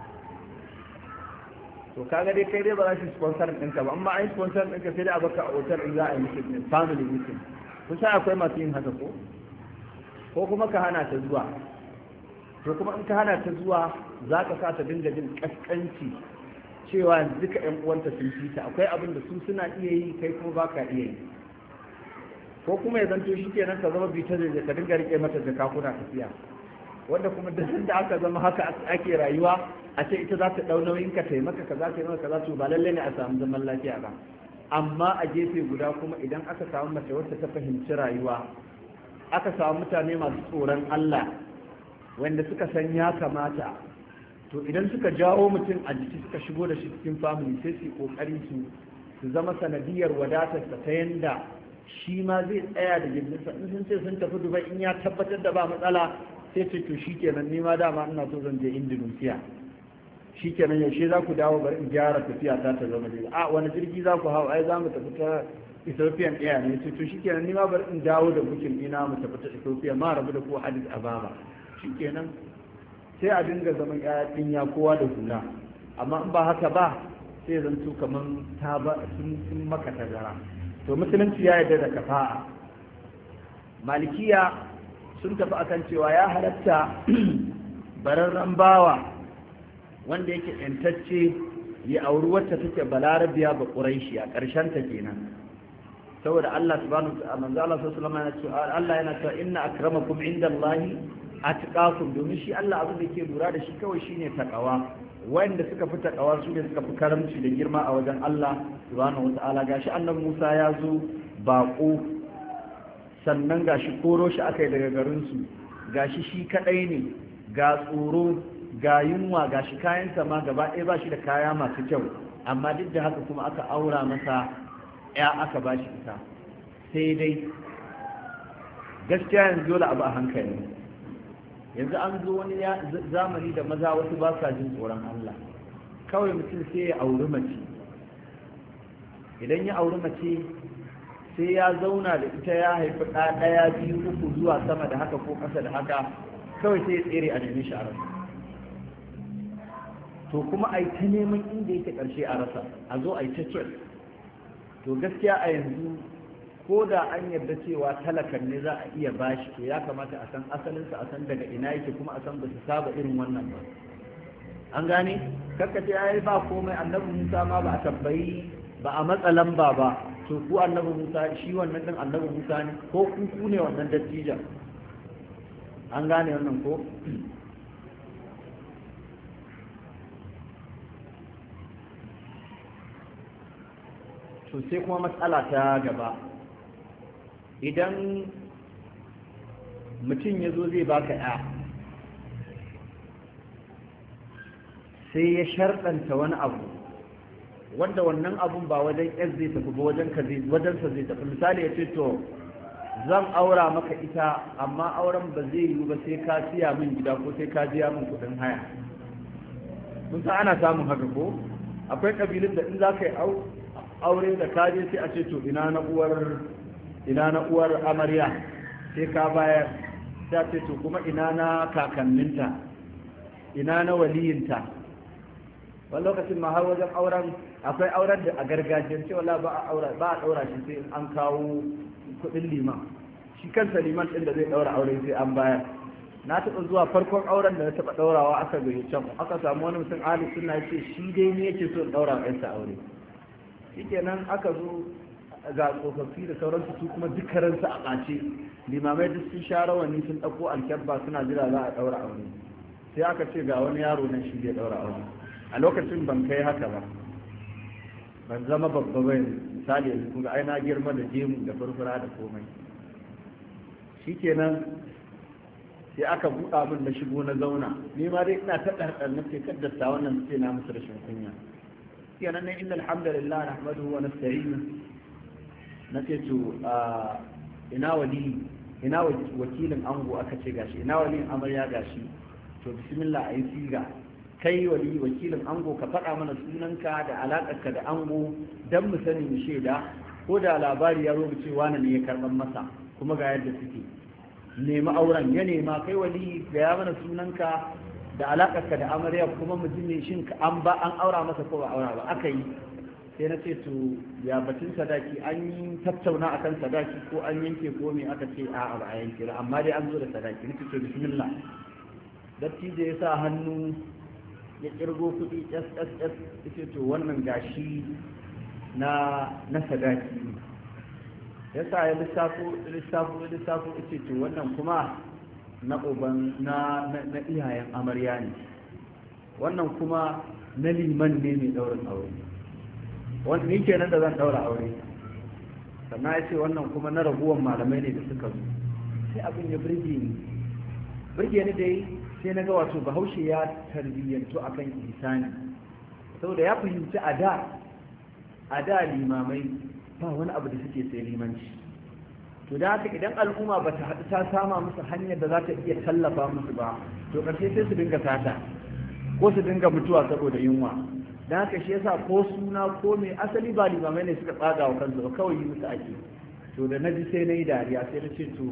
to kaga dai kai dai ba za su sponsor ɗinka ba amma an sponsor ɗinka sai dai a baka a hotel in za a yi meeting family meeting kusa akwai masu yin haka ko ko kuma ka hana ta zuwa to kuma in ka hana ta zuwa za ka sa ta dinga jin kaskanci cewa duka yan uwanta sun fi ta akwai abin da su suna iya yi kai kuma ba ka iya yi ko kuma ya zanto shi kenan ka zama bita da ka dinga rike mata jaka kuna tafiya wanda kuma da da aka zama haka ake rayuwa a ce ita za ta dau nauyin ka taimaka kaza ta maka kaza to ba lalle ne a samu zaman lafiya ba amma a gefe guda kuma idan aka samu mace wacce ta fahimci rayuwa aka samu mutane masu tsoron Allah wanda suka san ya kamata to idan suka jawo mutum a jiki suka shigo da shi cikin family sai su kokari su su zama sanadiyar wadatarsa ta yanda shi ma zai tsaya da gindinsa in sun ce sun tafi Dubai in ya tabbatar da ba matsala sai ce to shikenan ni ma dama ina so zan je Indonesia shikenan yaushe za ku dawo bari in gyara tafiya ta ta zama dai a wani jirgi za ku hau ai za mu tafi ta Ethiopian Air ne to shikenan ni ma bari in dawo da bukin ina mu tafi ta Ethiopia ma rabu da ku Addis Ababa shikenan sai a dinga zaman ƴaƴan ya kowa da hula amma in ba haka ba sai zan su kaman ta ba sun sun maka tazara to musulunci ya yarda da kafa'a malikiya sun tafi akan cewa ya halatta bararren bawa wanda yake yantacce ya auri wacce take balarabiya ba quraishi a ƙarshen ta kenan saboda Allah subhanahu wa ta'ala manzo Allah sallallahu alaihi wasallam Allah yana cewa inna akramakum indallahi atqakum domin shi Allah abin da ke lura da shi kawai shine takawa wanda suka fi takawa su ne suka fi karamci da girma a wajen Allah subhanahu wa ta'ala gashi annabi Musa ya zo baƙo sannan gashi koro shi aka yi daga garin su gashi shi kadai ne, ga tsoro ga yunwa gashi kayansa ma gaba ɗaya ba shi da kaya masu kyau, amma duk da haka kuma aka aura masa ya aka ba shi ita. Sai dai gaskiya yanzu dole abu a hankali. Yanzu an zo wani zamani da maza wasu ba sa jin tsoron Allah, kawai mutum sai ya auri mace, idan ya auri mace sai ya zauna da ita ya haifi ɗaya biyu uku zuwa sama da haka ko ƙasa da haka, kawai sai ya tsere a nemi shi a rasa. To kuma a yi ta neman inda yake ƙarshe a rasa, a zo a yi ta kyau. To gaskiya a yanzu ko da an yarda cewa talakan ne za a iya bashi, to ya kamata a san asalinsa, a san daga ina yake, kuma a san ba su saba irin wannan ba. An gane kakkace ya yi ba komai, annabi Musa ma ba a tambayi ba a matsa lamba ba, to ku annabi Musa shi wannan din annabi Musa ne ko ku ku ne wannan dattijan. An gane wannan ko? To sai kuma matsala ta gaba, idan mutum ya zo zai baka ya sai ya sharɗanta wani abu wanda wannan abun ba wajen yan zai tafi ba wajensa zai tafi. Misali ya ce to zan aura maka ita amma auren ba zai yiwu ba sai ka siya min gida ko sai ka biya min kuɗin haya. Mun san ana samun haka ko? Akwai ƙabilun da in za ka yi aure da kaje sai a ce to ina na uwar ina na uwar amarya sai ka bayar, ta ce to kuma ina na kakanninta, ina na waliyinta. wani lokacin ma har wajen auren akwai auren da a gargajiyance wala ba a aura ba a daura shi sai an kawo kudin liman, shi kansa liman din da zai daura aure sai an bayar. Na taɓa zuwa farkon auren da na taɓa daurawa aka gayyace mu, aka samu wani mutum ahli sunna yace shi dai ne yake so daura ɗansa aure. Shikenan aka zo ga tsofaffi da sauransu su kuma dukkaninsu a ɓace, limamai duk sun sha rawani sun ɗauko alkyabba suna jira za a ɗaura aure. Sai aka ce ga wani yaro nan shi zai ɗaura aure. A lokacin ban kai haka ba, ban zama babba ba misali yanzu kuma ai na girma da gemu da furfura da komai. Shikenan sai aka buɗa min na shigo na zauna, ni ma dai ina ta ɗarɗar na ce kaddasta wannan su ce na musu rashin kunya. Kenan ne inna alhamdulillah nahmaduhu wa nasta'inu, na ce to ina wali ina wakilin ango aka ce gashi, ina waliyin amarya gashi, to bismillah ayi siga, kai wali wakilin ango ka faɗa mana sunanka da alaƙarka da ango don mu sani mu shaida, ko da labari ya zo mu ce wani ne ya karɓar masa kuma ga yadda suke nemi auren ya nema. Kai wali gaya mana sunanka da alaƙarka da amarya kuma mu ji ne shin an ba an aura masa ko ba aura ba. Aka yi sai na ce to ya batun sadaki, an yi tattauna akan sadaki ko an yanke ko me? Aka ce a'a ba a yanke ba, amma dai an zo da sadaki. Nace to bismillah. Dattijo ya sa hannu ya kirgo kuɗi s s s ce to wannan gashi na na sadaki. Ya sa ya lissafo lissafo lissafo ce to wannan kuma na uban na na iyayen amarya ne, wannan kuma na liman ne mai ɗaurin aure, wanda ni kenan da zan ɗaura aure. Sannan ya ce wannan kuma na raguwan malamai ne da suka zo. Sai abin ya burge ni burge ni dai sai na ga wato bahaushe ya tarbiyyantu a kan ihsani, saboda ya fahimci a da a da limamai ba wani abu da suke sai limanci. To da haka idan al'umma ba ta haɗu ta sama musu hanyar da za ta iya tallafa musu ba, to ƙarshe sai su dinga sata ko su dinga mutuwa saboda yunwa. Da haka shi yasa ko suna ko mai asali ba limamai ne suka tsaga wa kansu ba, kawai yi musu ake. To da na ji sai na yi dariya, sai na ce to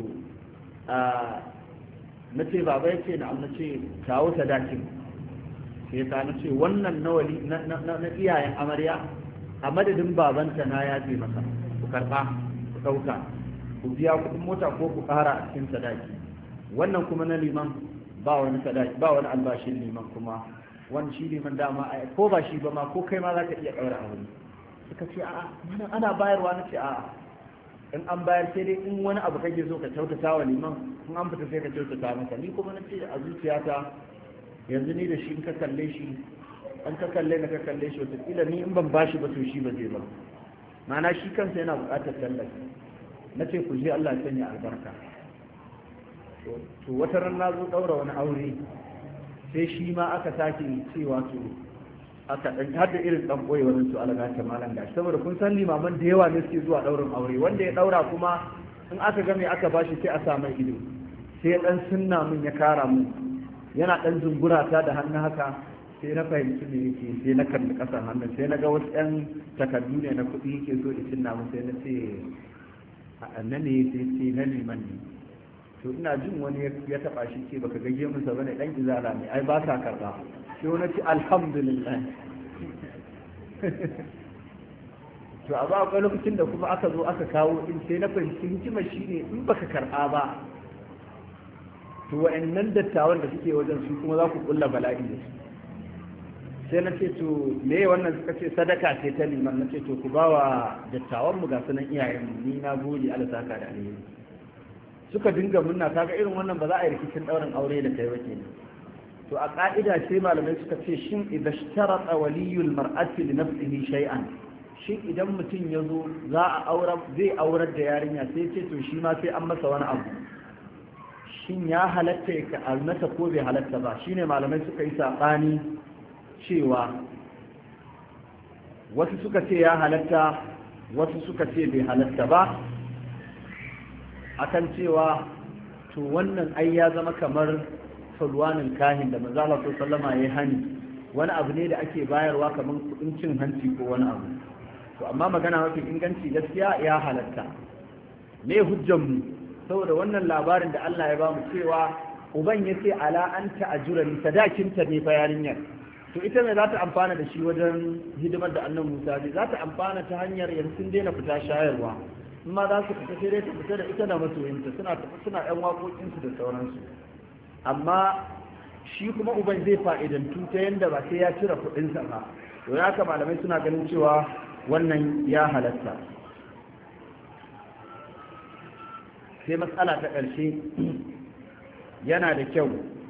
na ce baba ya ce na na ce kawo sadakin. sai ta na ce wannan na iyayen amarya a madadin babanta na ya ce masa ku karɓa ku ɗauka ku biya kuɗin mota ko ku ƙara a cikin sadaki. Wannan kuma na liman ba wani sadaki ba wani albashin liman, kuma wani shi liman dama ko ba shi ba ma ko kai ma za ka iya ɗaura a wani. Suka ce a'a ana bayarwa. Na ce a'a in an bayar sai dai in wani abu kake so ka kyautata wa liman, in an fita sai ka kyautata masa. Ni kuma na ce a zuciyata yanzu ni da shi in ka kalle shi an ka kalle na ka kalle shi wataƙila ni in ban bashi ba to shi ba zai ba, ma'ana shi kansa yana buƙatar tallafi. Na ce ku je Allah ya sanya albarka. to wata ran na zo ɗaura wani aure sai shi ma aka sake cewa to aka ɗan har da irin ɗan ɓoye wani su alaga ta malam gashi saboda kun san limaman da yawa ne suke zuwa ɗaurin aure wanda ya ɗaura kuma in aka ga me aka bashi sai a sa mai ido sai ya ɗan sunna min ya kara mun yana ɗan zungura ta da hannu haka sai na fahimci me yake sai na kalli ƙasar hannun sai na ga wasu ƴan takardu ne na kuɗi yake so ya cinna mun sai na ce a nan ne sai ce na liman ne to ina jin wani ya taɓa shi ce baka gage musa bane ɗan izala ne ai ba ka karɓa sai wani ce alhamdulillah to a ba akwai lokacin da kuma aka zo aka kawo in sai na fahimci hikimar shi ne in baka karɓa ba to wa'annan dattawan da suke wajen su kuma za ku kulla bala'i da su sai na ce to me wannan suka ce sadaka ce ta liman na ce to ku ba wa dattawan mu ga sunan iyayen ni na gode Allah saka da alheri suka dinga munna kaga irin wannan ba za a yi rikicin daurin aure da kai ba kenan to a ka'ida sai malamai suka ce shin idza ishtarata waliyul mar'ati li nafsihi shay'an shin idan mutum ya zo za a aura zai aurar da yarinya sai ce to shi ma sai an masa wani abu shin ya halatta ya almasa ko bai halatta ba shine malamai suka yi sabani cewa wasu suka ce ya halatta wasu suka ce bai halatta ba akan cewa to wannan ai ya zama kamar sulwanin kahin da manzo Allah sallama ya hani wani abu ne da ake bayarwa kamar kudin cin hanci ko wani abu to amma magana mafi inganci gaskiya ya halatta me hujjar mu saboda wannan labarin da Allah ya bamu cewa uban yace ala anta ajurani sadakinta ne fa yarinyar to ita mai za ta amfana da shi wajen hidimar da annan Musa ne za ta amfana ta hanyar yanzu sun daina fita shayarwa amma za su fita sai dai ta fita da ita da masoyinta suna suna yan waƙoƙinsu da sauransu amma shi kuma uban zai fa'idantu ta yanda ba sai ya cire kuɗinsa ba to ya haka malamai suna ganin cewa wannan ya halatta sai matsala ta ƙarshe yana da kyau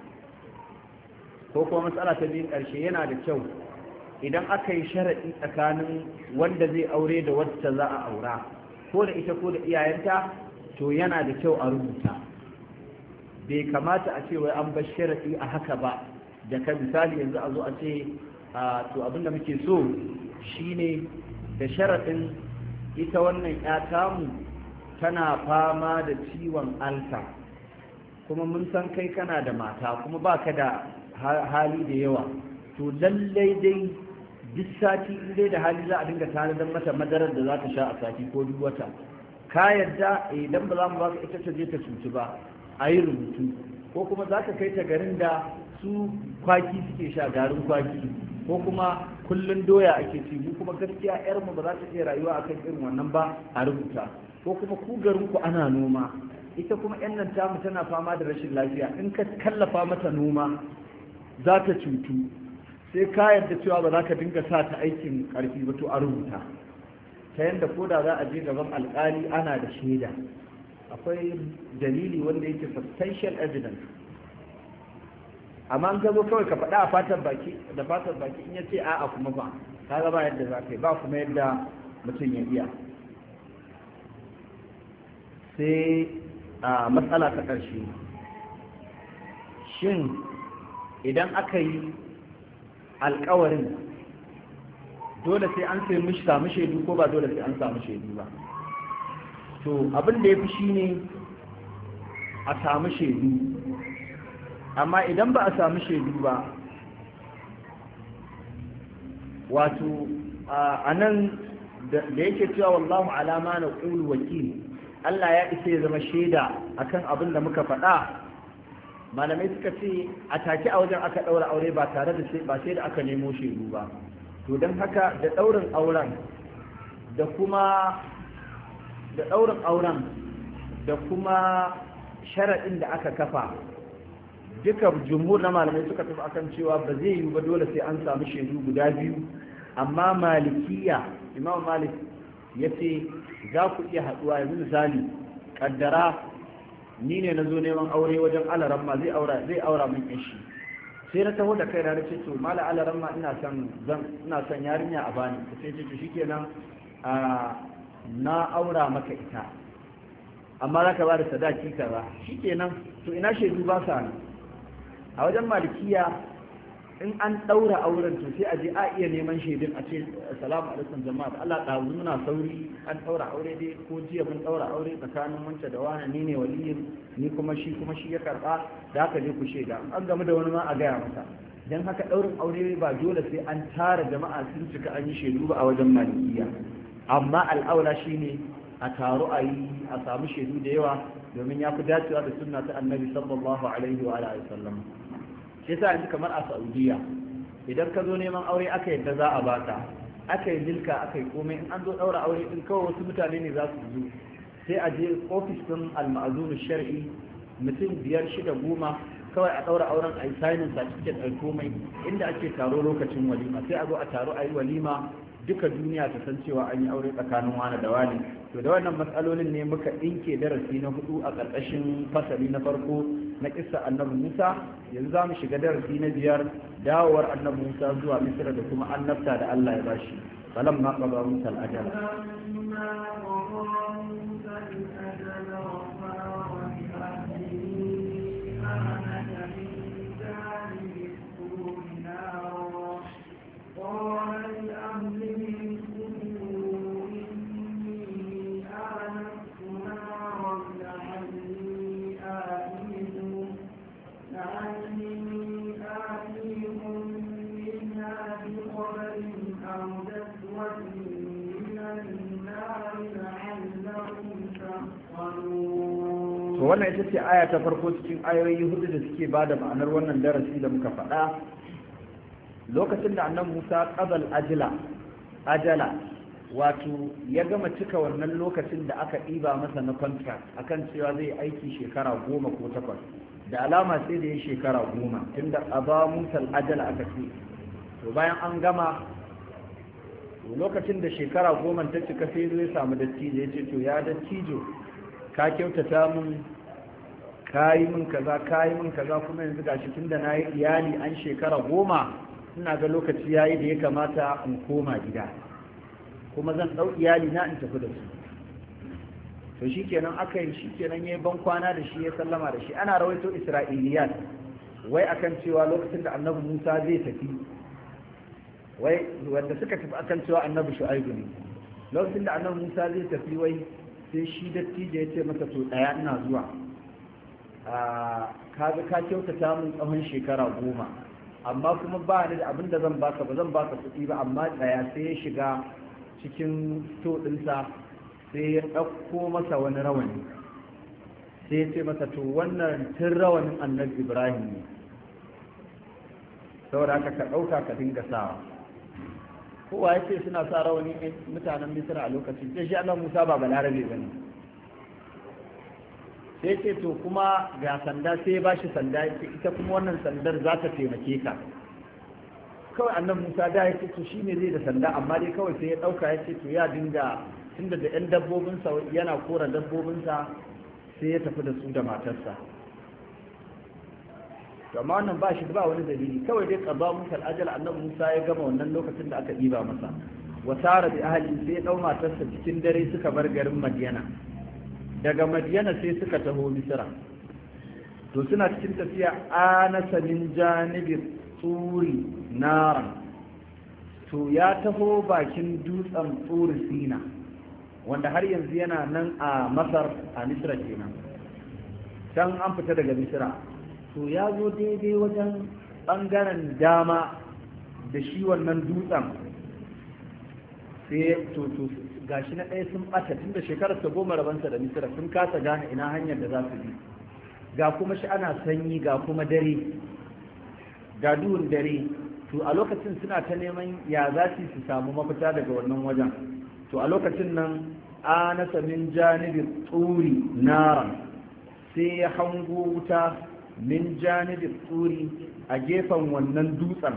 ko kuma matsala ta biyun ƙarshe yana da kyau idan aka yi sharaɗi tsakanin wanda zai aure da wacce za a aura ko da ita ko da iyayenta to yana da kyau a rubuta bai kamata a ce wai an bar sharaɗi a haka ba da ka misali yanzu a zo a ce to abinda muke so shine da sharaɗin ita wannan ya tamu tana fama da ciwon alsa kuma mun san kai kana da mata kuma baka da hali da yawa to lallai dai duk sati in dai da hali za a dinga tanadar mata madarar da za ta sha a sati ko duk wata ka yadda idan ba za mu baka ita ta je ta cuci ba a yi rubutu ko kuma za ka kai ta garin da su kwaki suke sha garin kwaki ko kuma kullun doya ake ci mu kuma gaskiya yar mu ba za ta iya rayuwa akan irin wannan ba a rubuta ko kuma ku garin ku ana noma ita kuma yan nan tamu tana fama da rashin lafiya in ka kallafa mata noma za ta cutu sai ka yarda cewa ba za ka dinga sa ta aikin karfi ba to a rubuta ta yadda ko da za a je gaban alkali ana da shaida akwai dalili wanda yake substantial evidence amma an ka zo kawai ka faɗa a fatar baki da fatar baki in ya ce a'a kuma ba ka ga ba yadda za ka yi ba kuma yadda mutum ya iya sai a matsala ta ƙarshe shin idan aka yi alkawarin dole sai an sai mishi samu shaidu ko ba dole sai an samu shaidu ba to abin da ya fi shi ne a samu shaidu amma idan ba a samu shaidu ba wato a nan da yake cewa wallahu alama na ƙulu wakil Allah ya isa ya zama shaida akan abin da muka faɗa malamai suka ce a take a wajen aka ɗaura aure ba tare da ba sai da aka nemo shaidu ba to don haka da ɗaurin auren da kuma da ɗaurin auren da kuma sharaɗin da aka kafa duka jumhur na malamai suka tafi akan cewa ba zai yi ba dole sai an samu shaidu guda biyu amma malikiya imam malik ya ce za ku iya haɗuwa yanzu misali ƙaddara ni ne na zo neman aure wajen alaramma zai aura zai aura min yashi sai na taho da kaina na ce to mala alaramma ina son zan ina son yarinya a bani sai ce to shikenan a na aura maka ita amma za ka ba da sadaki kaza shikenan to ina shaidu ba sa nan. A wajen malikiya in an ɗaura auren to sai a je a iya neman shaidun a ce salamu alaikum jama'a da Allah ɗazu muna sauri an ɗaura aure dai ko jiya mun ɗaura aure tsakanin wance da wani ni ne waliyin ni kuma shi kuma shi ya karɓa da haka je ku shaida an gamu da wani ma a gaya masa don haka ɗaurin aure ba dole sai an tara jama'a sun cika an yi shaidu ba a wajen malikiya amma al'aula shine a taro a yi a samu shaidu da yawa domin ya fi dacewa da sunna ta annabi sallallahu alaihi wa alihi wasallam shi yasa yanzu kamar a Saudiya idan ka zo neman aure aka yadda za a baka aka yi milka aka yi komai in an zo daura aure din kawai wasu mutane ne za su zo sai a je ofis din al-ma'zun shar'i mutum biyar shida goma kawai a daura auren a yi signing certificate a komai inda ake taro lokacin walima sai a zo a taro a yi walima duka duniya ta san cewa an yi aure tsakanin wani da wani to da wannan matsalolin ne muka ɗinke darasi na hudu a ƙarƙashin fasali na farko na kissa annabi Musa yanzu za mu shiga darasi na biyar dawowar annabi Musa zuwa Misra da kuma annabta da Allah ya bashi falamma qada Musa al-ajal wannan ita ce aya ta farko cikin ayoyi hudu da suke ba da ma'anar wannan darasi da muka faɗa lokacin da annan Musa qadal ajla ajala wato ya gama cika wannan lokacin da aka ɗiba masa na contract akan cewa zai aiki shekara goma ko takwas da alama sai da ya shekara goma tunda qada Musa ajala aka ce to bayan an gama lokacin da shekara goma ta cika sai zai samu dattijo ya ce to ya dattijo ka kyautata mun kayi min kaza kayi min kaza kuma yanzu gashi tunda na yi iyali an shekara goma ina ga lokaci yayi da ya kamata in koma gida kuma zan ɗau iyali na in tafi da su to shikenan aka yi shikenan yayi ban kwana da shi ya sallama da shi ana rawaito isra'iliyat wai akan cewa lokacin da annabi Musa zai tafi wai wanda suka tafi akan cewa annabi Shu'aibu ne lokacin da annabi Musa zai tafi wai sai shi dattijo ya ce masa to daya ina zuwa kaga ka kyautata mun tsawon shekara goma amma kuma ba ni da abin da zan baka ba zan baka kuɗi ba amma tsaya sai ya shiga cikin sto ɗinsa sai ya ɗauko masa wani rawani sai ya ce masa to wannan tun rawanin annabi Ibrahim ne saboda haka ka ɗauka ka dinga sawa kowa ya ce suna sa rawani mutanen Misra a lokacin sai shi annabi Musa ba balarabe ba ne sai ce to kuma ga sanda sai ba shi sanda ya ce ita kuma wannan sandar za ta taimake ka kawai annan Musa da ya ce to shi ne zai da sanda amma dai kawai sai ya ɗauka ya ce to ya dinga tunda da ‘yan dabbobinsa yana kora dabbobinsa sai ya tafi da su da matarsa to amma wannan ba shi ba wani dalili kawai dai qada Musa al-ajal annabi Musa ya gama wannan lokacin da aka ɗiba masa wa sara bi ahli sai ya ɗau matarsa cikin dare suka bar garin Madiyana daga madiyana sai suka taho misira to suna cikin tafiya anasa min janibin tsuri naran to ya taho bakin dutsen tsuri sina wanda har yanzu yana nan a masar a misira kenan can an fita daga misira to ya zo daidai wajen bangaren dama da shi wannan dutsen sai to to gashi na ɗaya sun ɓata tun da shekarar ta goma rabansa da misira sun kasa gane ina hanyar da za su bi ga kuma shi ana sanyi ga kuma dare ga duhun dare to a lokacin suna ta neman ya za su su samu mafita daga wannan wajen to a lokacin nan anasa min janibin tsuri naran sai ya hango wuta min janibin tsuri a gefen wannan dutsen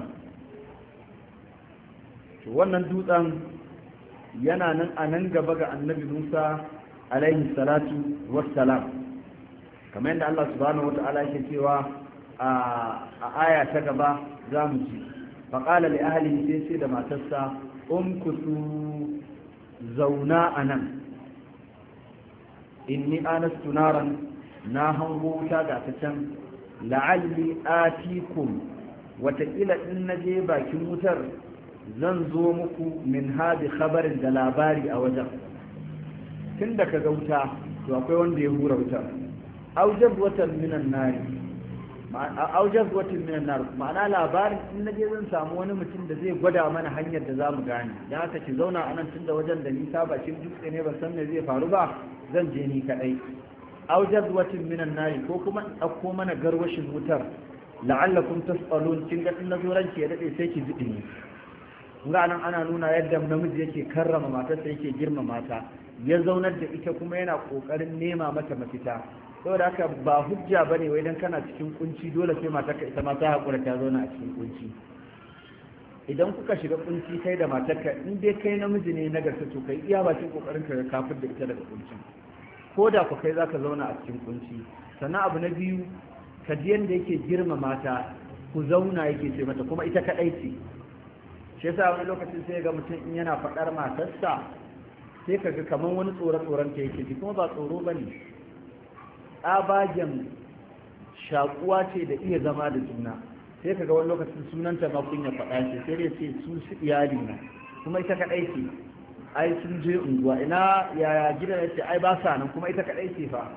to wannan dutsen yana nan a nan gaba ga annabi Musa alaihi salatu wassalam kamar yadda Allah subhanahu wata'ala yake cewa a aya ta gaba za mu ji faƙala li ahlihi sai sai da matarsa umkusu zauna a nan inni anastu naran na hango wuta ga ta can la'alli atikum watakila in na je bakin wutar zan zo muku min hadi khabarin da labari a wajen tun da ka ga wuta to akwai wanda ya hura wutar aujaz watan minan nari aujaz watan minan nar ma'ana labarin in na je zan samu wani mutum da zai gwada mana hanyar da za mu gane dan haka ki zauna a nan tun da wajen da nisa bakin dutse ne ban san me zai faru ba zan je ni kadai aujaz watan minan nari ko kuma ɗauko mana garwashin wutar la'allakum tas'alun kin ga in nazo ranki ya dade sai ki ji dini ga nan ana nuna yadda namiji yake karrama matarsa yake girmama ta ya zaunar da ita kuma yana kokarin nema mata mafita saboda haka ba hujja bane wai dan kana cikin kunci dole sai matarka ita ma ta hakura ta zauna a cikin kunci idan kuka shiga kunci kai da matarka in dai kai namiji ne na garta to kai iya bakin kokarin ka kafir da ita daga kunci ko da ku kai zaka zauna a cikin kunci sannan abu na biyu ka ji yanda yake girmama ta ku zauna yake ce mata kuma ita kadai ce shi yasa wani lokacin sai ga mutum in yana faɗar matarsa sai ka ga kamar wani tsoron-tsoron ta yake ji kuma ba tsoro ba ne tsabagen shakuwa ce da iya zama da juna sai ka ga wani lokacin sunanta ma kunya faɗa ce sai dai ce su su iyali na kuma ita kaɗai ce ai sun je unguwa ina yaya gidan ya ce ai ba sa nan kuma ita kaɗai ce fa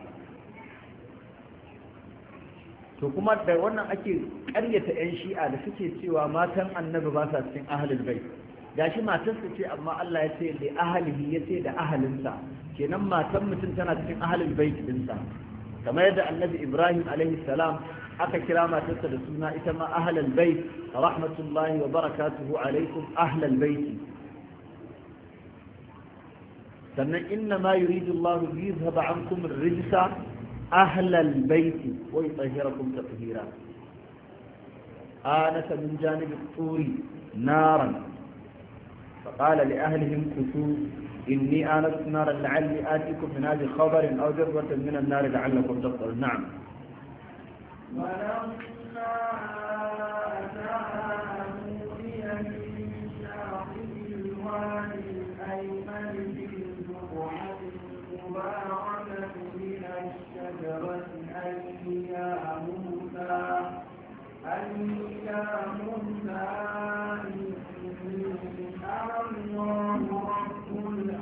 to kuma da wannan ake ƙaryata 'yan shi'a da suke cewa matan annabi ba sa cikin ahlul bait gashi matarsa ce amma Allah ya ce da ahalihi ya ce da ahalinsa kenan matan mutum tana cikin ahlul bait dinsa kamar yadda annabi Ibrahim alaihi salam aka kira matarsa da suna ita ma ahlul bait rahmatullahi wa barakatuhu alaikum ahlul bait sannan inna ma yuridu Allah li yuzhaba ankum ar-rijsa أهل البيت ويطهركم تطهيرا آنس من جانب الطور نارا فقال لأهلهم كثوا إني آنست نارا لعلي آتيكم من هذه خبر أو جرة من النار لعلكم تفضلون نعم ولما أتاها نودي من شاطئ الوادي الأيمن في البقعة المباركة من الشجرة أي يا موسى أي يا موسى إني أنا الله رب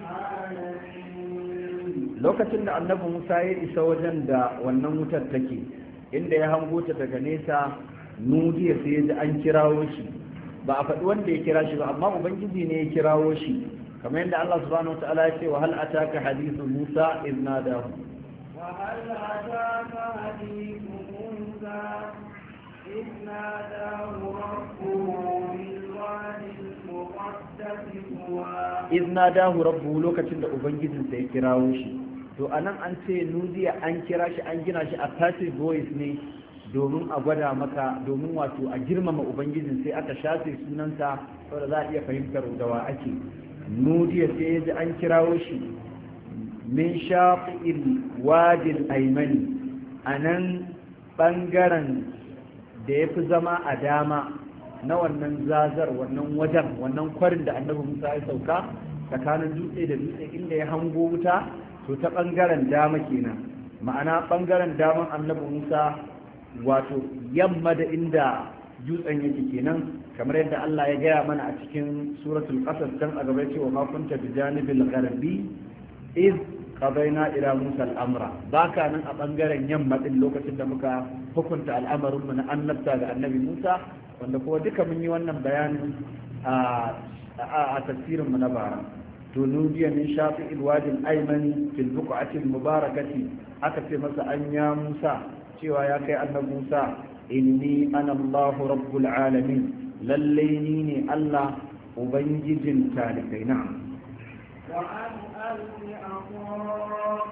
العالمين. lokacin da annabi Musa ya isa wajen da wannan wutar take inda ya hango ta daga nesa nudiya sai ya ji an kirawo shi ba a faɗi wanda ya kira shi ba amma ubangiji ne ya kirawo shi kamar yadda Allah subhanahu wa ta'ala ya ce wa hal ataka hadithu Musa idh nadahu وهل أتاك حديث موسى إذ ناداه ربه بالوادي المقدس طوى إذ ناداه ربه lokacin da ubangijinsa ya kirawo shi to anan an ce nudiya an kira shi an gina shi a passive voice ne domin a gwada maka domin wato a girmama ubangijin sai aka shafe sunansa saboda za a iya fahimtar da wa ake nudiya sai ya ji an kirawo shi min shafi'il wadil aimani a nan ɓangaren da ya fi zama a dama na wannan zazar wannan wajen wannan kwarin da annabi musa ya sauka tsakanin dutse da dutse inda ya hango wuta to ta ɓangaren dama kenan ma'ana ɓangaren daman annabi musa wato yamma da inda dutsen yake kenan kamar yadda Allah ya gaya mana a cikin suratul qasas dan a gaba cewa ma kunta bi janibil gharbi iz qadaina ila musa al-amra baka nan a bangaren yamma din lokacin da muka hukunta al'amarin mu na annabta ga annabi Musa wanda kuma duka mun yi wannan bayanin a a tafsirin mu na bara to nudiya min shafi'il wadi al-aymani fil buq'ati al-mubarakati aka ce masa an ya Musa cewa ya kai annabi Musa inni ana Allahu rabbul alamin lalle ni ne Allah ubangijin talikai na'am وأن ألق عصاك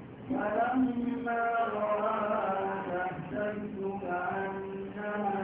فلما رآها تهتز كأنها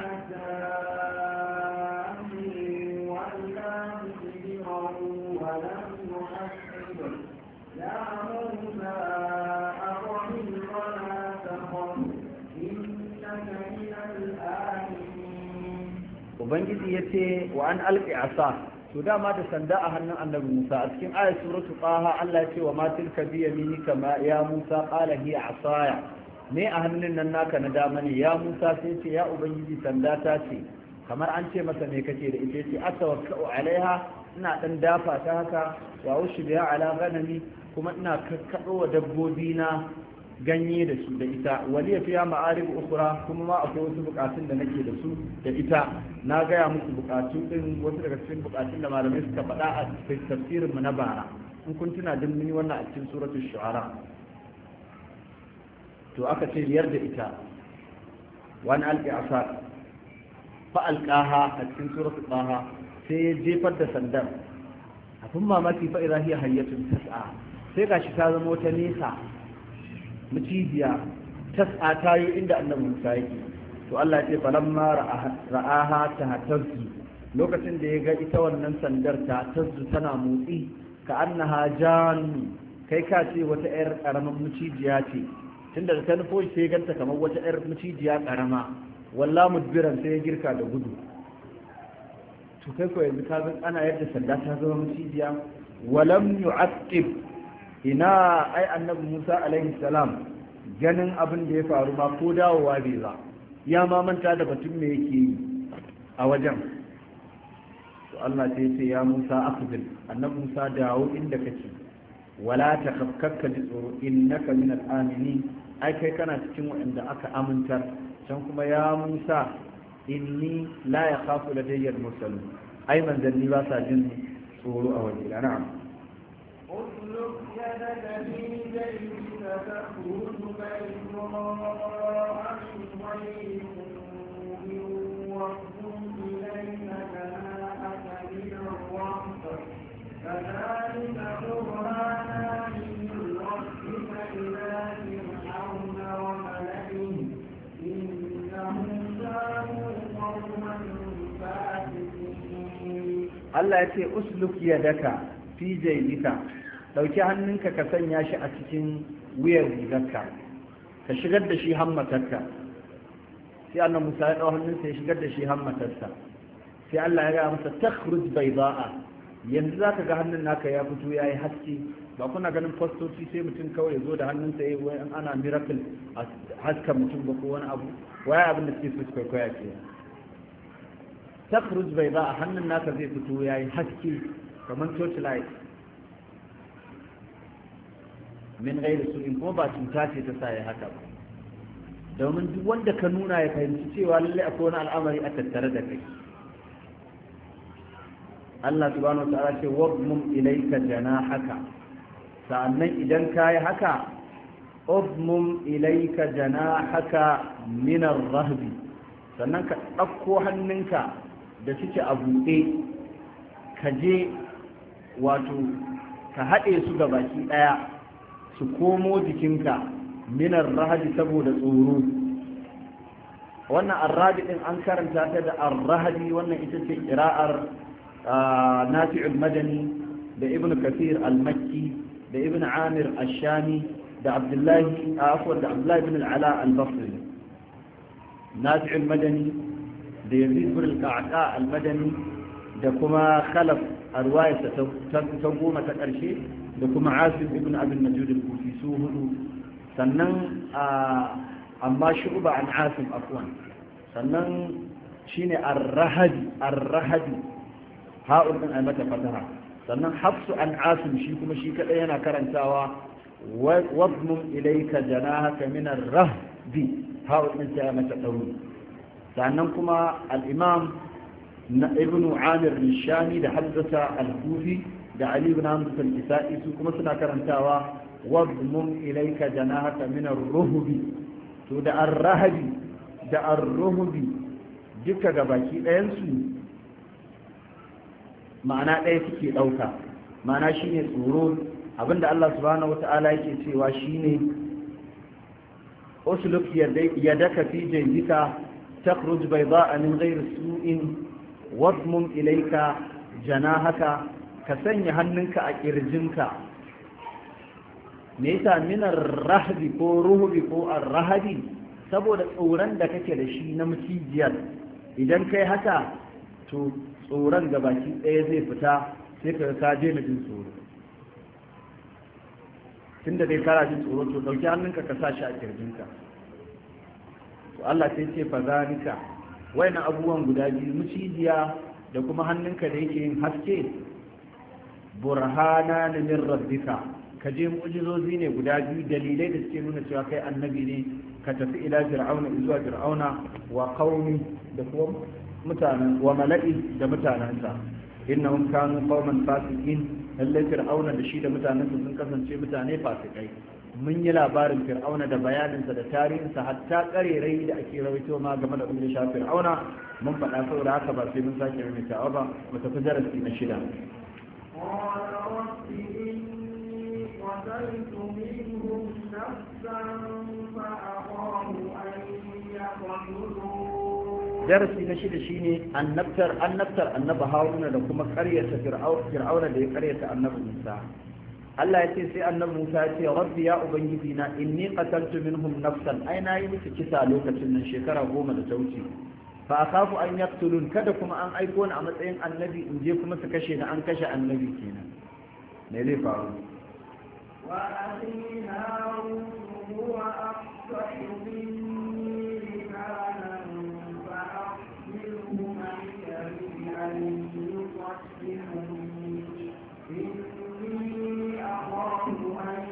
جان ولا مدبرا ولم يحسب يا موسى أقبل ولا تخف إنك من الآمنين. ubangiji ya ce wa an alƙi asa to dama da sanda a hannun annabi Musa a cikin ayat suratul Taha Allah ya ce wa ma tilka bi yaminika ma ya Musa qala hiya asaya ne a hannun nan naka na dama ne ya Musa sai ce ya ubangiji sanda ta ce kamar an ce masa me kake da ita ce atawakkau alaiha ina dan dafa ta haka wa ushbiha ala ghanami kuma ina kakkado wa dabbobi na ganye da su da ita waliya fiya ma'arib ukhra kuma ma akwai wasu bukatun da nake da su da ita na gaya muku bukatu din wasu daga cikin bukatun da malamai suka faɗa a tafsirin mu na bara in kun tuna din mini wannan a cikin suratul shu'ara to aka ce biyar da ita wani alqi asar fa alqaha a cikin suratul taha sai ya jefar da sandar abin mamaki fa idza hiya hayyatun tas'a sai gashi ta zama wata nesa macijiya tas'a ta yi inda annabi Musa yake to Allah ya ce falamma ra'aha ta hatazzu lokacin da ya ga ita wannan sandar ta tazzu tana motsi ka annaha jan kai ka ce wata yar karaman macijiya ce tunda da ta nufo sai ganta kamar wata yar macijiya karama walla mudbiran sai ya girka da gudu to kai ko yanzu ka ga ana yadda sanda ta zama macijiya walam yu'aqib ina ai annabi Musa alaihi salam ganin abin da ya faru ma ko dawowa bai ba ya ma manta da batun me yake yi a wajen to Allah sai ce ya Musa aqbil annabi Musa dawo inda kake wala takhaffaka ji tsoro innaka min al-aminin ai kai kana cikin wanda aka amintar can kuma ya Musa inni la yakhafu ladayya al-mursalun ai manzanni ba sa jin tsoro a waje na'am اسلك يدك في جيبك تخرج بيضاء من غير سوء واضم اليك جناحك من الرهب كذلك برهانان من ربك الى فرعون وملئه انهم كانوا قوما فاسقين. الله يقول اسلك يدك fi jaybika dauki hannunka ka sanya shi a cikin wuyar rigarka ka shigar da shi hammatarka sai annabi Musa ya dau hannunsa ya shigar da shi hammatarsa sai Allah ya ga masa takhruj bayda'a yanzu zaka ga hannun naka ya fito yayi haske ba kuna ganin fastoci sai mutum kawai ya zo da hannunsa yayi wai ana miracle a haska mutum ba ko wani abu wai abin da suke so kwaikwaya ke takhruj bayda'a hannun naka zai fito yayi haske kamar torchlight min gairi su in kuma ba cuta ce ta sa ya haka ba domin duk wanda ka nuna ya fahimci cewa lallai akwai wani al'amari a tattare da kai Allah subhanahu wa ta'ala ce wadmum ilayka janahaka sa'annan idan kayi haka wadmum ilayka janahaka min ar-rahbi sannan ka ɗauko hannunka da suke a buɗe ka je wato ka haɗe su ga baki ɗaya su komo jikinka minar rahadi saboda tsoro wannan arrabi ɗin an karanta ta da arrahadi wannan ita ce ƙira'ar nafi'ul madani da ibn kathir al-makki da ibn amir al-shami da abdullahi afwan da abdullahi ibn al-ala al-basri nafi'ul madani da yazid ibn al-qa'qa al-madani da kuma khalaf a ruwayarsa ta goma ta ƙarshe da kuma asim ibn abin najud al-kufi su hudu sannan amma shu'ba an asim afwan sannan shine ar-rahadi ar-rahadi ha'ul din ay mata fataha sannan hafsu an asim shi kuma shi kadai yana karantawa wadmum ilayka janahaka min ar-rahbi ha'ul din sai mata dauri sannan kuma al-imam ابن عامر الشامي ده حدث الكوفي ده علي بن عمرو الكسائي su kuma suna karantawa wadmum ilayka janahaka min ar-ruhbi to da ar-rahbi da ar-ruhbi duka gabaki ɗayan su ma'ana ɗaya suke ɗauka ma'ana shine tsoro abinda Allah subhanahu wata'ala yake cewa shine usluk yadaka fi jaybika takhruj bayda'a min ghayri su'in wadmum ilaika janahaka ka sanya hannunka a kirjinka me yasa min ar-rahbi ko ruhbi ko ar-rahbi saboda tsoron da kake da shi na mucijiyar idan kai haka to tsoron gabaki ɗaya zai fita sai ka ka je na jin tsoro tunda dai kana jin tsoro to dauki hannunka ka sa shi a kirjinka to Allah sai ce fa zalika wayannan abubuwan guda biyu mucijiya da kuma hannunka da yake yin haske burhana min rabbika ka je mu'jizozi ne guda biyu dalilai da suke nuna cewa kai annabi ne ka tafi ila fir'auna zuwa fir'auna wa qaumi da kuma mutanen wa mala'i da mutanensa innahum kanu qauman fasiqin lalle fir'auna da shi da mutanensa sun kasance mutane fasikai mun yi labarin fir'auna da bayaninsa da tarihinsa hatta karerai da ake rawaito ma game da umar sha fir'auna mun faɗa saboda haka ba sai mun sake maimaitawa ba mu tafi darasi na shida قتلت منهم نفسا فأخاف أن يقتلون darasi na shida shine annabtar annabtar annabi Haruna da kuma ƙaryata Fir'auna da ya ƙaryata annabi Musa Allah ya ce sai annabi Musa ya ce rabbi ya ubangiji na inni qataltu minhum nafsan ai na yi musu kisa lokacin nan shekara goma da ta wuce fa akhafu an yaqtulun kada kuma an aiko ni a matsayin annabi in je kuma su kashe ni an kashe annabi kenan me zai faru وأخي هارون هو أفصح مني لسانا فأخبره معي بأن يصدقني إني أخاف أن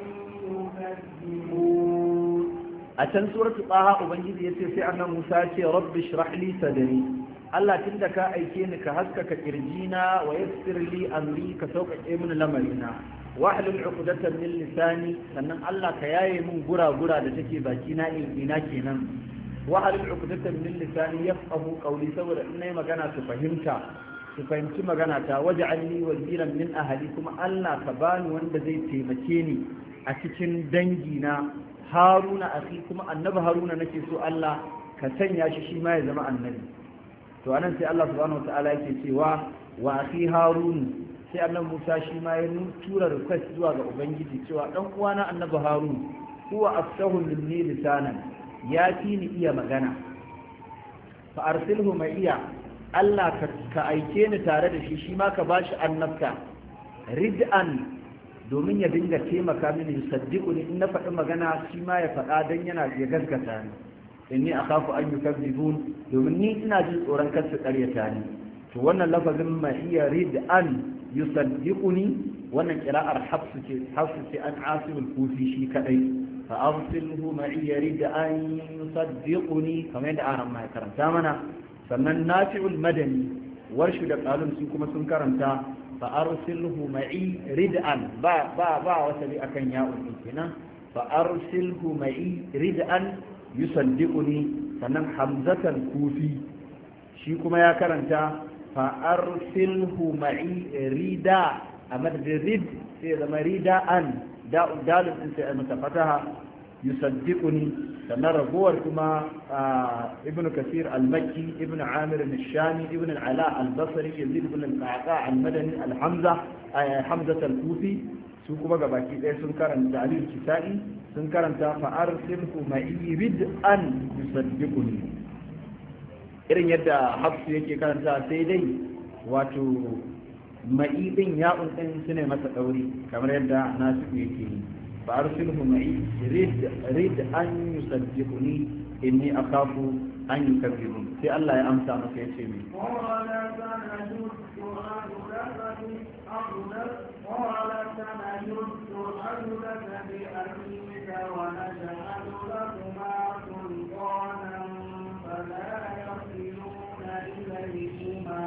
يكذبون. أتن سورة طه ubangiji yace sai annabi Musa ya ce rabbi shrah li sadri Allah tunda ka aike ni ka haskaka kirjina wa yassir li amri ka sauƙaƙe mini lamarina wahlul uqdatan min lisani sannan Allah ka yaye min gura-gura da take baki na ina kenan wahlul uqdatan min lisani yafqahu qawli saboda in nayi magana su fahimta su fahimci magana ta waj'alni waziran min ahli kuma Allah ka bani wanda zai taimake ni a cikin dangi na Haruna akhi kuma annabi Haruna nake so Allah ka sanya shi shi ma ya zama annabi to anan sai Allah subhanahu wataala yake cewa wa akhi Harun sai annabi Musa shi ma ya tura request zuwa ga ubangiji cewa dan uwana annabi Harun huwa afsahu minni lisanan ya fi ni iya magana fa arsilhu ma iya Allah ka aike ni tare da shi shi ma ka bashi annabta rid'an domin ya dinga taimaka mini yusaddiquni in na faɗi magana shi ma ya faɗa dan yana ya gaskata ni inni akhafu an yukazzibun domin ni ina jin tsoron kar su ƙaryata ni to wannan lafazin ma iya rid'an yusaddiquni wannan qira'ar hafsu ce hafsu ce an asim al-kufi shi kadai fa arsilhu ma'i yarid an yusaddiquni kamar yadda aran ma karanta mana sannan nafi'ul madani warshu da qalun su kuma sun karanta fa arsilhu ma'i rid'an ba ba ba wasali akan ya'un kenan fa arsilhu ma'i rid'an yusaddiquni sannan hamzatan kufi shi kuma ya karanta fa'arsilhu ma'i rida a madadin rid sai zama rida an dalil din sai mata fataha yusaddiquni sannan ragowar kuma ibn kasir al-makki ibn amir al-shami ibn al-ala al-basri yazid ibn al-qaqa al-madani al-hamza hamzat al-kufi su kuma gabaki ɗaya sun karanta alil kisa'i sun karanta fa'arsilhu ma'i rid an yusaddiquni irin yadda hafsu yake karanta sai dai wato ma'i din ya'un din sune masa dauri kamar yadda nasu yake yi fa arsilhu ma'i rid rid an yusaddiquni inni akhafu an yukazzibun sai Allah ya amsa masa yace mi قال سنجد عدلك بأبيك ونجعل لكما سلطانا فلا يصلون إليكما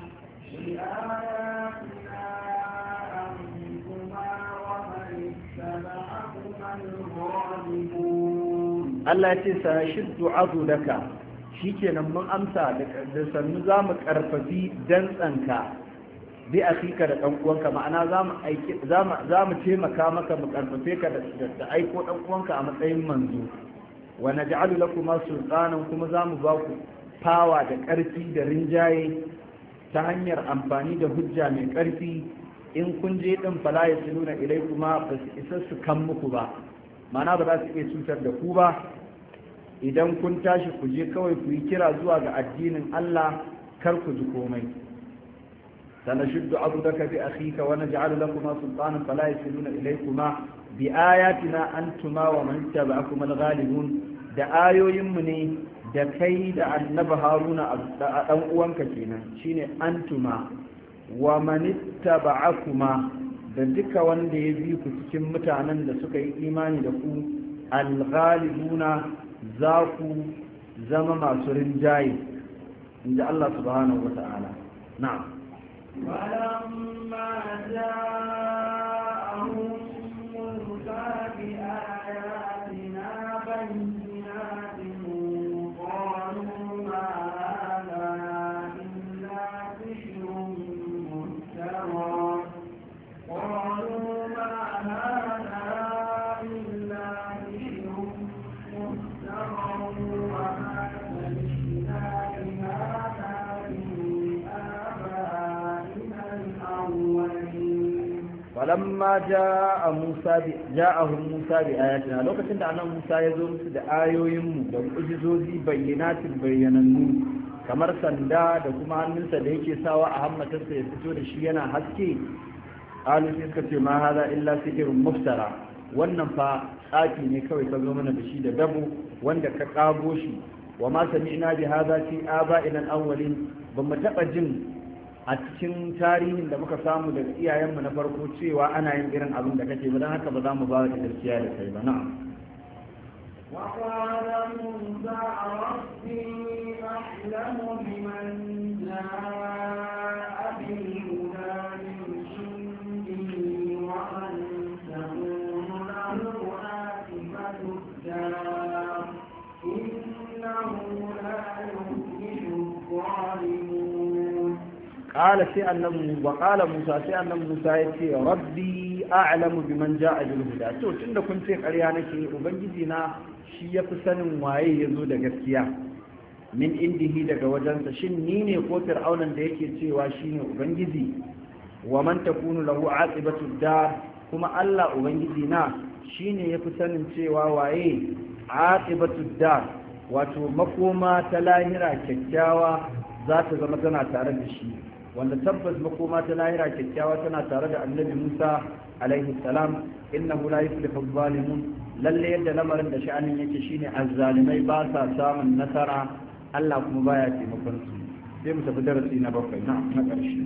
بآياتنا أنتما ومن اتبعكما الغالبون. Allah ya ce sanashiddu adulaka shikenan mun amsa da sannu za mu karfafi dantsanka bi akika da dan uwanka ma'ana za mu aiki za mu taimaka maka mu karfafe ka da aiko dan uwanka a matsayin manzo wa naj'alu lakum sultanan kuma za mu ba ku fawa da ƙarfi da rinjaye ta hanyar amfani da hujja mai ƙarfi in kun je din fala yasiluna ilaykuma ba su isa su kan muku ba ma'ana ba za su iya cutar da ku ba idan kun tashi ku je kawai ku yi kira zuwa ga addinin Allah kar ku ji komai sanashuddu abdaka bi akhika wa naj'alu lakuma sultanan fala yasiluna ilaykuma bi ayatina antuma wa man ittaba'akum al-ghalibun da ayoyinmu ne da kai da annabi haruna a dan uwanka kenan shine antuma wa man ittaba'akuma da duka wanda ya bi ku cikin mutanen da suka yi imani da ku al-ghalibuna za ku zama masu rinjaye inda Allah subhanahu wata'ala na'am walamma ja'ahum musa bi ayatina bayyinatin qalu ma hadha illa sihrun muftara qalu ma hadha illa sihrun muftara falamma ja'a Musa bi ja'ahum Musa bi ayatina lokacin da annabi Musa ya zo musu da ayoyin mu da mu'jizozi bayyinatin bayyanannu kamar sanda da kuma hannunsa da yake sawa a hammatarsa ya fito da shi yana haske alu sai suka ce ma hada illa sihrun muftara wannan fa tsaki ne kawai ka zo mana da shi da dabo wanda ka kago shi wa ma sami'na bi hada fi aba'ina al-awwalin ban mu taba jin a cikin tarihin da muka samu daga iyayenmu na farko cewa ana yin irin abin da kake ba don haka ba za mu ba da gaskiya da kai ba na'am وقال موسى ربي أعلم بمن جاء بالهدى من عنده ومن تكون له عاقبة الدار إنه لا يفلح الظالمون قال سي annabi wa qala Musa sai annabi Musa yace rabbi a'lamu biman ja'a bil huda to tunda kun ce ƙarya nake ubangiji na shi yafi sanin waye yazo da gaskiya min indihi daga wajensa shin ni ne ko fir'aunan da yake cewa shine ubangiji wa man takunu lahu aqibatu dar kuma Allah ubangiji na shine yafi sanin cewa waye aqibatu dar wato makoma ta lahira kyakkyawa za ta zama tana tare da shi wanda tabbas makoma ta lahira kyakkyawa tana tare da annabi Musa alaihi salam innahu la yuflihu adh-dhalimun lalle yadda lamarin da sha'anin yake shine azzalimai ba sa samun nasara Allah kuma baya taimakon su sai mu tafi darasi na bakwai na na ƙarshe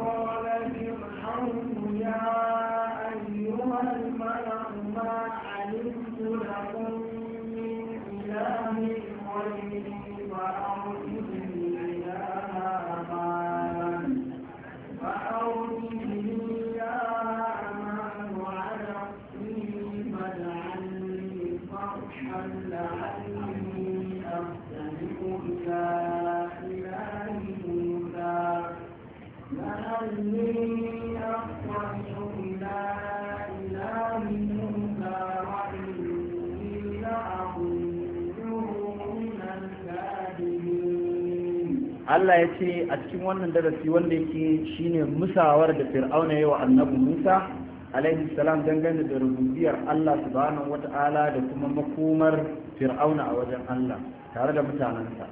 Allah ya ce a cikin wannan darasi wanda yake shine musawar da Fir'auna yayi wa Annabi Musa alaihi salam dangane da rububiyar Allah subhanahu wata'ala da kuma makomar Fir'auna a wajen Allah tare da mutanensa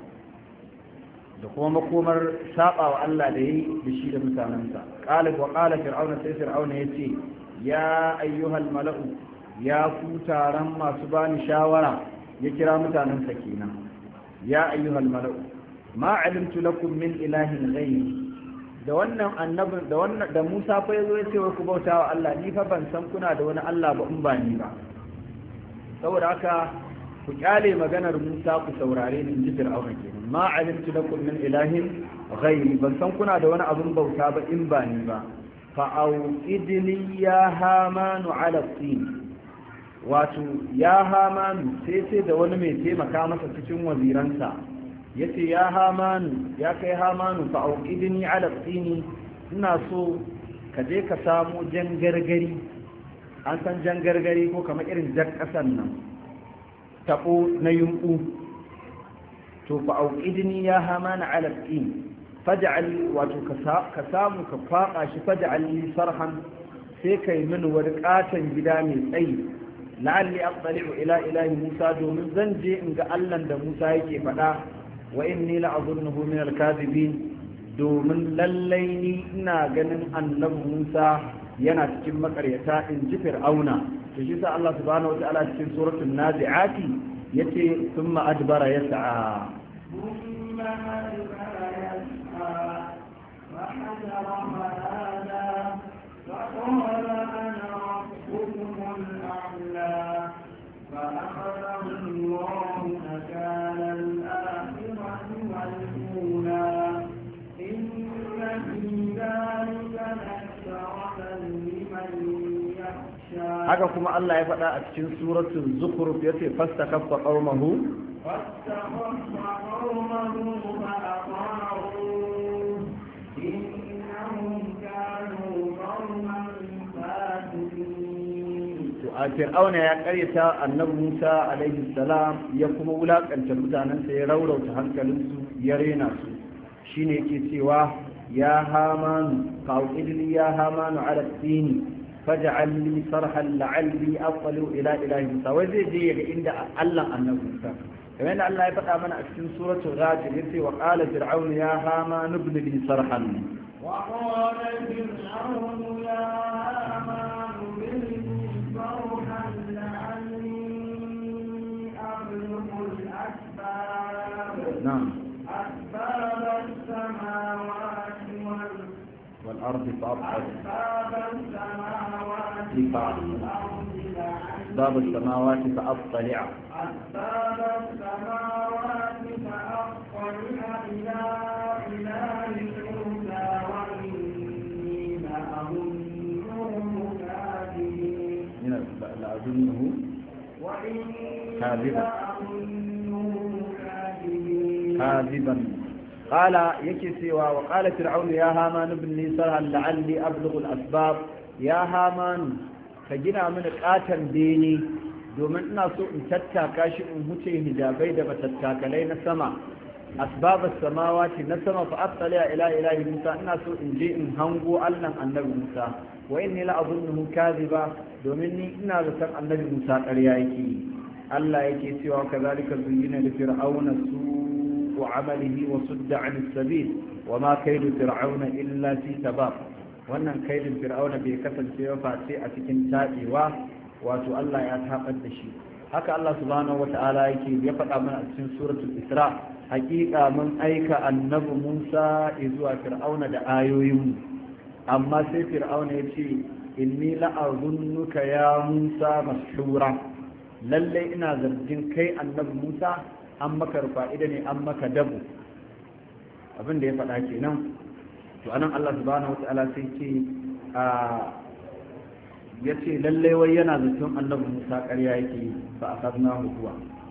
da kuma makomar saba wa Allah da yayi da shi da mutanensa qala wa qala fir'auna sai Fir'auna yace ya ayyuhal mala'u ya ku taron masu bani shawara ya kira mutanensa kenan ya ayyuhal mala'u ma alimtu lakum min ilahin ghayri da wannan annabi da wannan da Musa fa yazo yace wa ku bautawa Allah ni fa ban san kuna da wani Allah ba in ba ni ba saboda haka ku kyale maganar Musa ku saurare ni inji Fir'auna kenan ma alimtu lakum min ilahin ghayri ban san kuna da wani abun bauta ba in ba ni ba fa auqidni ya hamanu ala tin wato ya hamanu sai sai da wani mai taimaka masa cikin waziransa yace ya hamanu ya kai hamanu fa auqidni ala tsini ina so ka je ka samu jangargari an san jangargari ko kamar irin jar kasan nan tabo na yumbu to fa auqidni ya hamanu ala tsini faj'al wato ka samu ka faka shi faj'al li sarhan sai kai min wani katon gida mai tsayi la'alli aqtali'u ila ilahi Musa domin zan je in ga Allah da Musa yake faɗa wa inni la'azunnuhu min al-kadhibin domin lallai ni ina ganin annabi Musa yana cikin makaryata in ji fir'auna to shi sa Allah subhanahu wa ta'ala cikin suratul nazi'ati yace thumma adbara yas'a thumma adbara yas'a wa hadara malada wa qala ana rabbukum al-a'la fa akhadhahu Allahu nakala al-akhirati wal-ula inna fi dhalika la'ibatan liman yakhsha. Haka kuma Allah ya faɗa a cikin suratul zukhruf yace fastakaffa qaumahu fastakaffa qaumahu fa aqaru innahum kanu qauman fasiqin. To a fir'auna ya karyata annabi Musa alaihi salam ya kuma wulakanta mutanensa ya raurauta hankalinsu ya rena su shine yake cewa ya hamanu qawidli ya hamanu ala tini faj'al li sarhan la'alli aqalu ila ilahi Musa wai zai je ga inda Allah annabi Musa kamar yadda Allah ya faɗa mana a cikin suratul ghafir yace wa qala fir'aun ya haman ibn li sarhan wa qala fir'aun ya haman ibn li sarhan la'alli ablughu al-asbab na'am asbab as-samawati wal والأرض فأبطل أسباب السماوات فأطلع أسباب السماوات فأطلع إلى إله موسى وإني لأظنه كاذبا لأظنه كاذبا كاذبا قال يكسي وقال فرعون يا هامان ابن لي صرحا لعلي أبلغ الأسباب يا هامان كجنا من قاتل ديني domin ina so in tattaka shi in huce hijabai da matattakalai na sama asbabas samawati na sama fa attali ila ilahi Musa ina so in je in hango Allah annabi Musa wa inni la azunnuhu kadhiba domin ni ina da san annabi Musa ƙarya yake Allah yake cewa kazalika zuyyina li fir'auna su وعمله وصد عن السبيل وما كيد فرعون إلا في تباب wannan kaidin fir'auna bai kasance ba face a cikin tabewa wato Allah ya tabar da shi haka Allah subhanahu wata'ala yake ya faɗa mana a cikin suratul Isra hakika mun aika annabi Musa zuwa fir'auna da ayoyin amma sai fir'auna ya ce inni la'azunnuka ya Musa mashura lalle ina zargin kai annabi Musa an maka rufa'ida ne an maka dabu abin da ya faɗa kenan to anan Allah subhanahu wata'ala sai ce a yace lalle wai yana zaton annabi Musa ƙarya yake fa akhadnahu huwa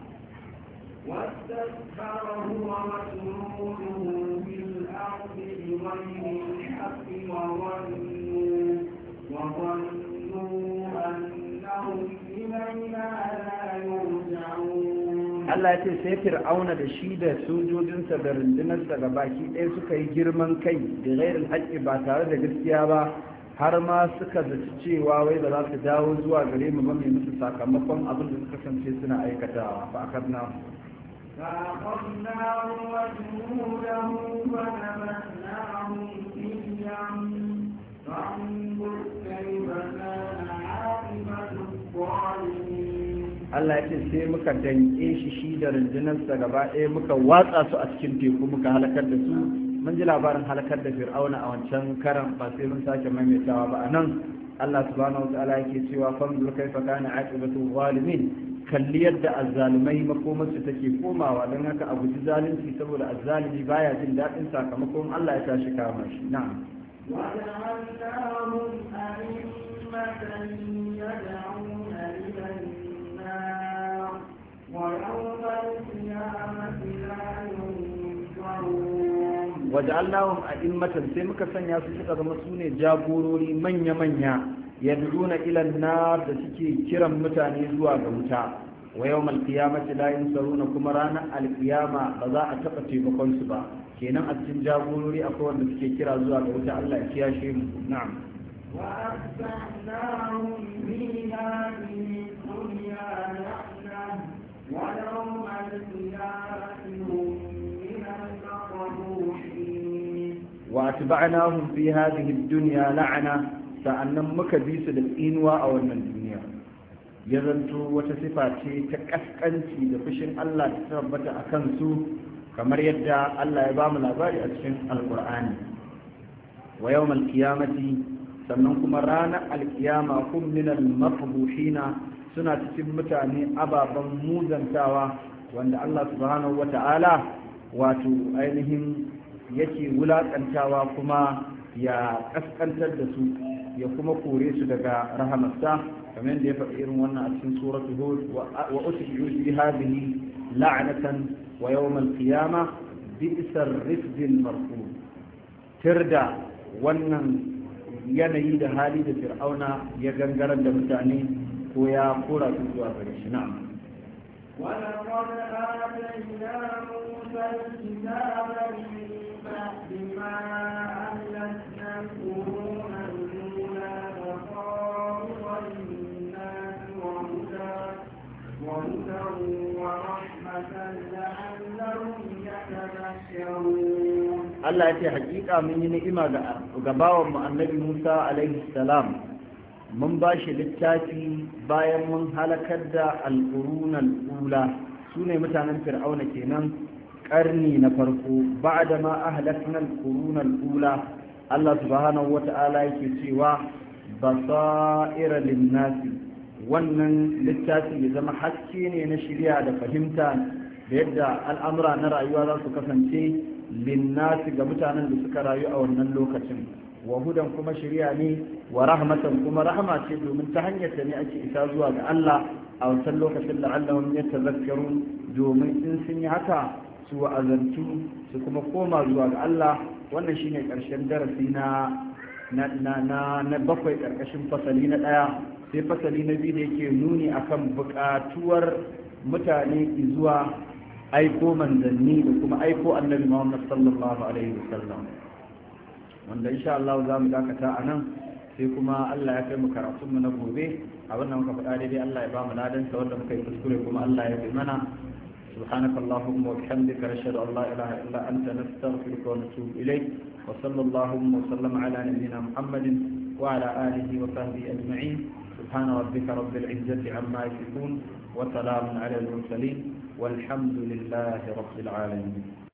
واستكبر هو وجنوده في الأرض بغير الحق وظنوا وظنوا أنهم إلينا لا يرجعون Allah ya ce sai fir'auna da shi da sojojinsa da rundunarsa ga baki ɗaya suka yi girman kai da ghairul haqqi ba tare da gaskiya ba har ma suka zaci cewa wai ba za su dawo zuwa gare mu ba mai musu sakamakon abin da suka kasance suna aikatawa fa akadna فأخذناه وجنوده فنبذناهم في اليم فانظر كيف كان عاقبة الظالمين Allah ya ce sai muka danke shi shi da rundunarsa gaba ɗaya muka watsa su a cikin teku muka halakar da su mun ji labarin halakar da fir'auna a wancan karan ba sai mun sake maimaitawa ba a nan Allah subhanahu wa ta'ala yake cewa fanzur kaifa kana aqibatu zalimin kalli yadda azzalumai makomarsu take komawa don haka a guji zalunci saboda azzalumi baya jin daɗin sakamakon Allah ya tashi kama shi na'am وجعلناهم أئمة يدعون إلى النار ويوم القيامة لا ينصرون وجعلناهم أئمة سيمك سنيا سيسك مسؤولي جابوروني من يمنيا yad'una ila an-nar da suke kiran mutane zuwa ga wuta wa yawmal qiyamati la yunsaruna kuma ranar al-qiyama ba za a taba taimakon su ba kenan a cikin jagorori akwai wanda suke kira zuwa ga wuta Allah ya kiyashe mu na'am wa asbahnahu fi hadhihi dunya la'na wa yawmal qiyamati hum min al-maqbuhin atba'nahum fi hadhihi ad-dunya la'ana sa'annan muka bi su da tsinuwa a wannan duniya ya zanto wata sifa ce ta kaskanci da fushin Allah ta tabbata a kansu kamar yadda Allah ya ba mu labari a cikin alkur'ani wa yawmal qiyamati sannan kuma ranar alkiyama kun min al-mafbuhina suna cikin mutane ababen muzantawa wanda Allah subhanahu wata'ala wato ainihin yake wulakantawa kuma ya kaskantar da su ya kuma kore su daga rahamarsa kamar da ya faɗi irin wannan a cikin suratu hud wa usbihu fi hadhihi la'natan wa yawm al-qiyamah bi'sa ar-rifd al-marfud tirda wannan yanayi da hali da fir'auna ya gangarar da mutane ko ya kora su zuwa gare shi na'am ولقد آتينا موسى الكتاب من بعد ما أهلكنا القرون الأولى بصائر للناس وهدى وهدى ورحمة لعلهم يتذكرون. الله يأتي حقيقة من نعمة غباوة النبي موسى عليه السلام mun ba shi littafi bayan mun halakar da al'urunan ula su ne mutanen fir'auna kenan ƙarni na farko ba da ma a halakar al'urunan ula Allah subhanahu wa ta'ala yake cewa basa'ira linnasi wannan littafi ya zama haske ne na shirya da fahimta da yadda al'amura na rayuwa za su kasance linnasi ga mutanen da suka rayu a wannan lokacin wa hudan kuma shari'a ne wa rahmatan kuma rahama ce domin ta hanyar ta ne ake isa zuwa ga Allah a wancan lokacin da Allah ya tazakkaru domin in sun yi haka su wa'azantu su kuma koma zuwa ga Allah wannan shine karshen darasi na na na na bakwai karkashin fasali na daya sai fasali na biyu da yake nuni akan buƙatuwar mutane zuwa aiko manzanni da kuma aiko annabi Muhammad sallallahu alaihi wasallam wanda insha Allah za mu dakata a nan sai kuma Allah ya kai mu karatun mu na gobe abin da muka faɗa daidai Allah ya ba mu ladan sa wanda muka yi kuskure kuma Allah ya bi mana subhanaka allahumma wa bihamdika nashhadu an la ilaha illa anta nastaghfiruka wa natubu ilayk wa sallallahu wa sallama ala nabiyyina muhammadin wa ala alihi wa sahbihi ajma'in subhana rabbika rabbil izzati amma yasifun wa salamun ala al mursalin والحمد لله رب العالمين.